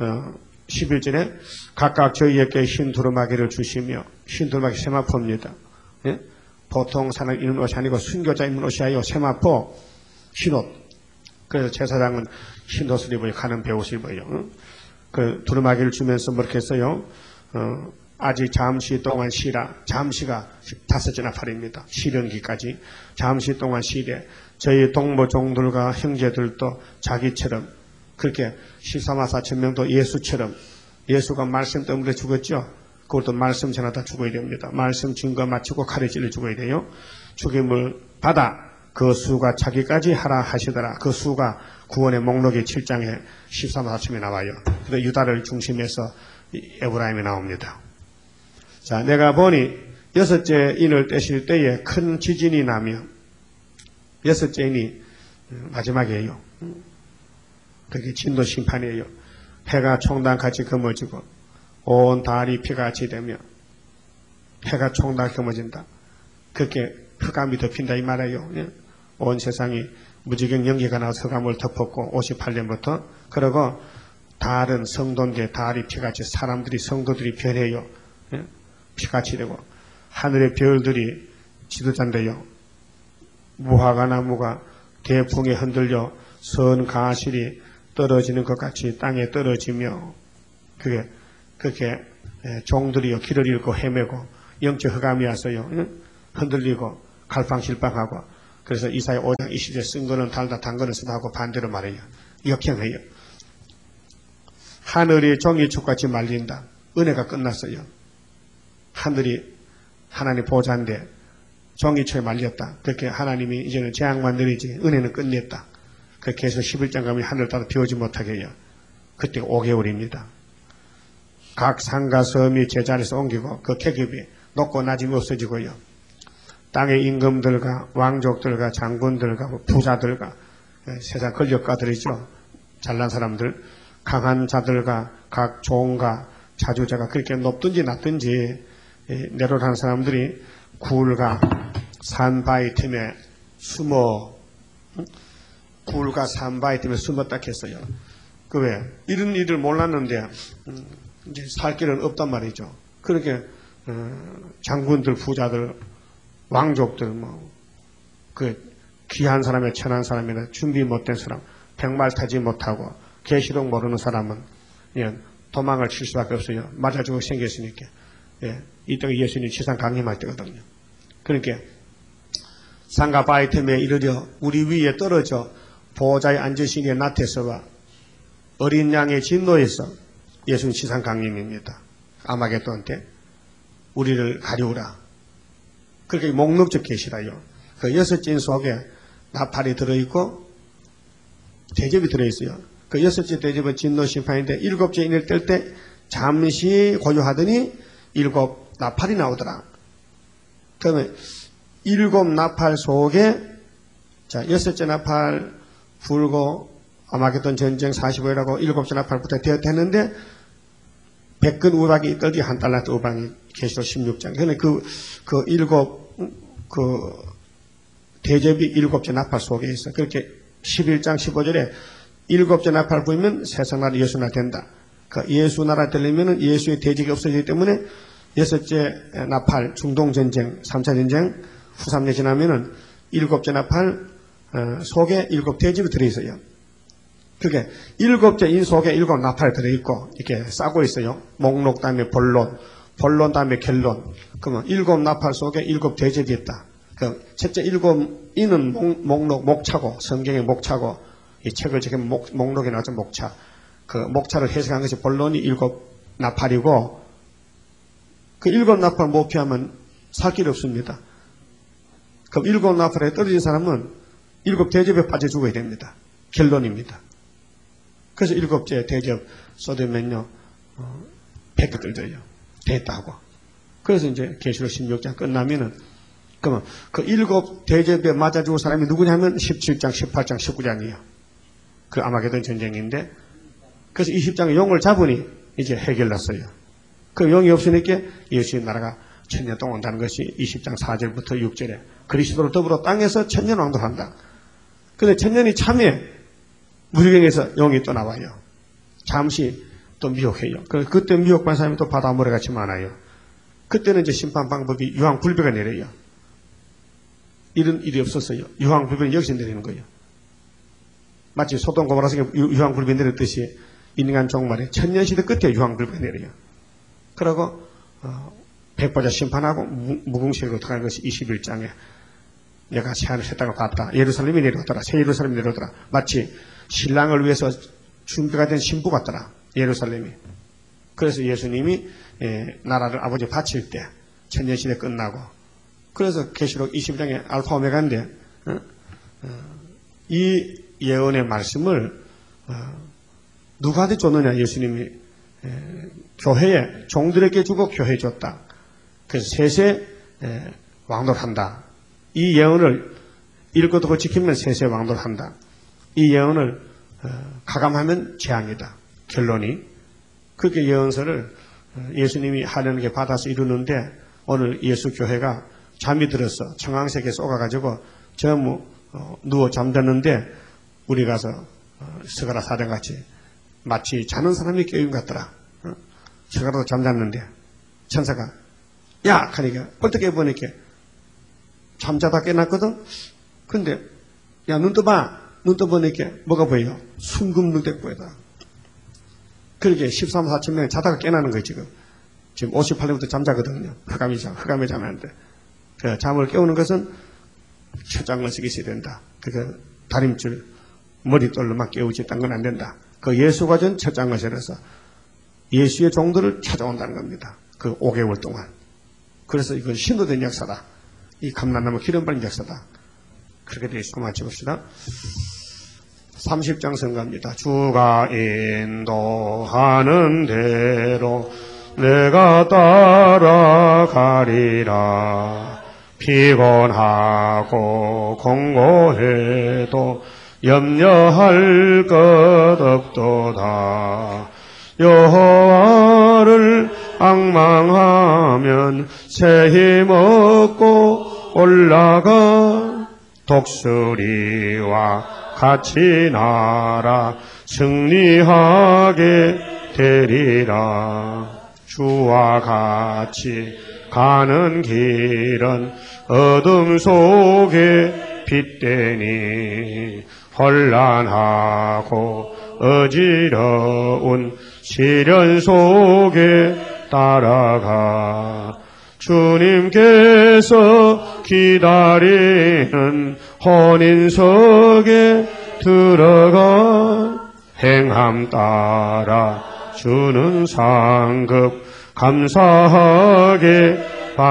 십일 절에 각각 저희에게 흰 두루마기를 주시며, 흰 두루마기 세마포입니다. 예? 보통 사람 입는 옷이 아니고 순교자 입는 옷이 아니고 세마포, 흰옷. 그래서 제사장은 흰 옷을 입어요. 가는 배옷을 입어요. 어? 그 두루마기를 주면서 뭐렇게 했어요? 어, 아직 잠시 동안 쉬라. 잠시가 다섯째 나팔입니다. 시련기까지. 잠시 동안 쉬래. 저희 동무 종들과 형제들도 자기처럼 그렇게 십삼만 사천 명도 예수처럼, 예수가 말씀 때문에 죽었죠. 그것도 말씀 전하다 죽어야 됩니다. 말씀 증거 마치고 칼에 찔러 죽어야 돼요. 죽임을 받아 그 수가 자기까지 하라 하시더라. 그 수가 구원의 목록의 칠 장에 십삼만 사천이 나와요. 그래서 유다를 중심해서 에브라임이 나옵니다. 자, 내가 보니 여섯째 인을 떼실 때에 큰 지진이 나며, 여섯째 인이 마지막이에요. 그게 진도 심판이에요. 해가 총당같이 검어지고 온 달이 피같이 되며 해가 총당 검어진다. 그렇게 흑암이 덮인다 이 말이에요. 온 세상이 무지경 연기가 나와서 흑암을 덮었고 오십팔 년부터. 그러고 달은 성도인데 달이 피같이, 사람들이 성도들이 변해요. 피같이 되고 하늘의 별들이 지도자인데요. 무화과 나무가 대풍에 흔들려 선 가실이 떨어지는 것 같이 땅에 떨어지며, 그게 그렇게 종들이요 길을 잃고 헤매고 영적 흑암이 와서요 흔들리고 갈팡질팡하고. 그래서 이사야 오 장 이십 절 쓴 거는 달다 단 거는 쓰다 하고 반대로 말해요. 역행해요. 하늘이 종이축같이 말린다. 은혜가 끝났어요. 하늘이 하나님 보좌인데 종이축에 말렸다. 그렇게 하나님이 이제는 재앙만 내리지 은혜는 끝냈다. 그렇게 해서 십일 장 가면 하늘 따라 비오지 못하게 해요. 그때 오 개월입니다. 각 산과 섬이 제자리에서 옮기고 그 계급이 높고 낮음이 없어지고요. 땅의 임금들과 왕족들과 장군들과 부자들과 세상 권력가들이죠. 잘난 사람들, 강한 자들과 각 종과 자주자가 그렇게 높든지 낮든지 내로라는 사람들이 굴과 산바위 틈에 숨어 굴과 산바위 틈에 숨었다 했어요. 그 왜? 이런 일을 몰랐는데 이제 살 길은 없단 말이죠. 그렇게 장군들, 부자들, 왕족들, 뭐 그 귀한 사람의 천한 사람이나 준비 못된 사람, 백말 타지 못하고 계시록 모르는 사람은 예, 도망을 칠 수밖에 없어요. 맞아 죽어 생겼으니까. 예, 이때가 예수님 지상 강림할 때거든요. 그러니까 산과 바위 틈에 이르려 우리 위에 떨어져 보호자의 앉으시기에 나태서와 어린 양의 진노에서 예수님 지상 강림입니다. 아마겟돈 때 우리를 가리우라. 그렇게 목록적 계시라요. 그 여섯 진 속에 나팔이 들어있고 대접이 들어있어요. 그 여섯째 대접은 진노 심판인데 일곱째 인을 뗄 때 잠시 고요하더니 일곱 나팔이 나오더라. 그러면 일곱 나팔 속에 자 여섯째 나팔 불고 아마겟돈 전쟁 사십오 일하고 일곱째 나팔부터 되었는데 백근 우박이 떨기 한 달란트 우박이 계시록 십육 장. 그러니까 그, 그 일곱 그 대접이 일곱째 나팔 속에 있어. 그렇게 십일 장 십오 절에 일곱째 나팔 불면 세상나라 예수나라 된다. 그 예수나라 되려면 예수의 대적이 없어지기 때문에 여섯째 나팔 중동전쟁, 삼 차 전쟁 후 삼 년 지나면은 일곱째 나팔 속에 일곱 대접이 들어있어요. 그게 일곱째 인 속에 일곱 나팔이 들어있고 이렇게 싸고 있어요. 목록 다음에 본론, 본론 다음에 결론. 그러면 일곱 나팔 속에 일곱 대접이 있다. 그 첫째 일곱 인은 목, 목록 목차고 성경의 목차고 이 책을 지금 목, 목록에 나왔죠. 목차. 그 목차를 해석한 것이 본론이 일곱 나팔이고 그 일곱 나팔 못 피하면 살 길이 없습니다. 그럼 일곱 나팔에 떨어진 사람은 일곱 대접에 빠져 죽어야 됩니다. 결론입니다. 그래서 일곱째 대접 쏟으면요 어, 백개 떨어져요. 됐다고. 그래서 이제 계시록 십육 장 끝나면은 그러면 그 일곱 대접에 맞아 죽을 사람이 누구냐면 십칠 장, 십팔 장, 십구 장이에요. 그 아마겟돈 전쟁인데 그래서 이십 장의 용을 잡으니 이제 해결났어요. 그 용이 없으니까 예수의 나라가 천년 동안 온다는 것이 이십 장 사 절부터 육 절에 그리스도로 더불어 땅에서 천년 왕도한다. 근데 천년이 참에 무리경에서 용이 또 나와요. 잠시 또 미혹해요. 그때 미혹받은 사람이 또 바다 모래같이 많아요. 그때는 이제 심판 방법이 유황불배가 내려요. 이런 일이 없었어요. 유황불배는 여기서 내리는 거예요. 마치 소돔 고모라성에 유황불배 내렸듯이 인간 종말에 천년시대 끝에 유황불배 내려요. 그러고 어, 백보자 심판하고 무, 무궁시로 들어간 것이 이십일 장에 내가 새하늘 새 땅을 봤다. 예루살렘이 내려오더라. 새 예루살렘이 내려오더라. 마치 신랑을 위해서 준비가 된 신부 같더라. 예루살렘이. 그래서 예수님이 예, 나라를 아버지 바칠 때 천년시대 끝나고 그래서 계시록 이십 장에 알파 오메가인데 어? 어, 이 예언의 말씀을 어, 누구한테 줬느냐. 예수님이 에, 교회에 종들에게 주고 교회에 줬다. 그래서 세세 에, 왕노를 한다. 이 예언을 읽고 듣고 지키면 세세 왕노를 한다. 이 예언을 어, 가감하면 재앙이다. 결론이. 그렇게 예언서를 어, 예수님이 하려는 게 받아서 이루는데 오늘 예수 교회가 잠이 들어서 청황색에 쏘가가지고 전부 어, 누워 잠잤는데 우리 가서 어, 스가랴 사령같이 마치 자는 사람이 깨운 것 같더라. 어? 스가랴도 잠잤는데 천사가 야! 하니까 어떻게 보니까 잠자다 깨났거든. 근데 야 눈 떠봐. 눈 떠보니까 뭐가 보여요? 순금능대 보여다. 그렇게 십삼, 사천 명이 자다가 깨나는 거예요. 지금 지금 오십팔 년부터 잠자거든요. 흑암이 잠, 흑암에 자는데 그 잠을 깨우는 것은 초장을 쓰기 있어야 된다. 그 다림줄 머리돌로만 깨우지 딴 건 안 된다. 그 예수가 전 첫장을 세려서 예수의 종들을 찾아온다는 겁니다. 그 오 개월 동안. 그래서 이건 신도된 역사다. 이 감람나무 기름 바른 역사다. 그렇게 되어 있고 마치봅시다. 삼십 장 선가입니다. 주가 인도하는 대로 내가 따라가리라. 피곤하고 공고해도 염려할 것 없도다. 여호와를 앙망하면 새 힘 얻고 올라가. 독수리와 같이 날아 승리하게 되리라. 주와 같이 가는 길은 어둠 속에 빛되니 혼란하고 어지러운 시련 속에 따라가. 주님께서 기다리는 혼인석에 들어가. 행함 따라 주는 상급 감사하게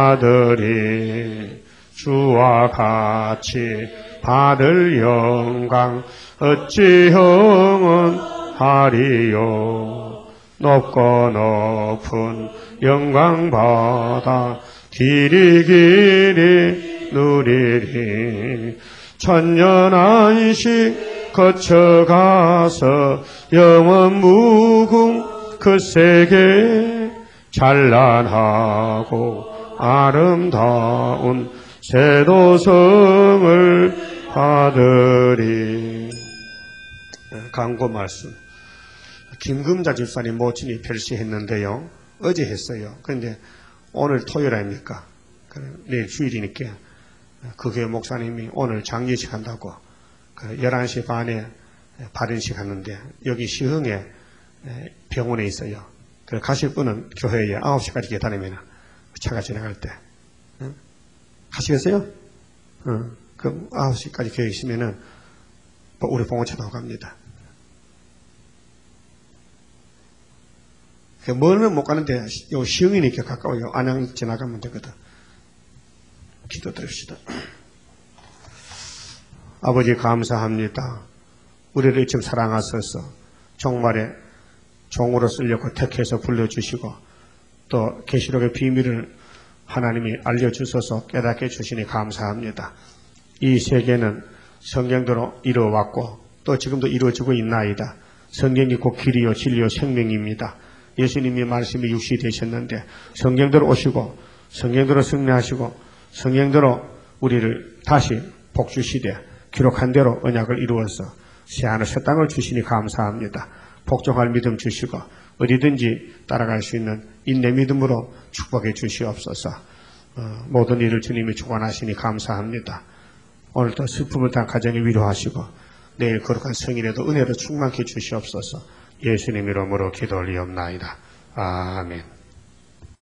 받으리. 주와 같이 받을 영광 어찌 영원하리요. 높고 높은 영광 받아 길이 길이 누리리. 천년 안식 거쳐가서 영원 무궁 그 세계 찬란하고 아름다운 세도성을 받으리. 광고 말씀. 김금자 집사님 모친이 별시했는데요. 어제 했어요. 그런데 오늘 토요일 아닙니까? 내일 주일이니까 그 교회 목사님이 오늘 장례식 한다고 열한 시 반에 발인식 하는데 여기 시흥에 병원에 있어요. 가실 분은 교회에 아홉 시까지 계다니면 차가 지나갈 때 응? 가시겠어요? 응. 그럼 아홉 시까지 교회에 있으면은 우리 봉호차 타고 갑니다. 멀면 못 가는데 요 시흥이니까 가까워요. 안양 지나가면 되거든. 기도드립시다. 아버지 감사합니다. 우리를 지금 사랑하셔서 정말에 종으로 쓰려고 택해서 불러주시고 또 계시록의 비밀을 하나님이 알려주셔서 깨닫게 해주시니 감사합니다. 이 세계는 성경대로 이루어왔고 또 지금도 이루어지고 있나이다. 성경이 곧 길이요 진리요 생명입니다. 예수님이 말씀이 육시 되셨는데 성경대로 오시고 성경대로 승리하시고 성경대로 우리를 다시 복주시되 기록한 대로 언약을 이루어서 새하늘 새 땅을 주시니 감사합니다. 복종할 믿음 주시고 어디든지 따라갈 수 있는 인내 믿음으로 축복해 주시옵소서. 어, 모든 일을 주님이 주관하시니 감사합니다. 오늘도 슬픔을 당한 가정에 위로하시고 내일 거룩한 성일에도 은혜로 충만케 주시옵소서. 예수님 이름으로 기도 올리옵나이다. 아멘.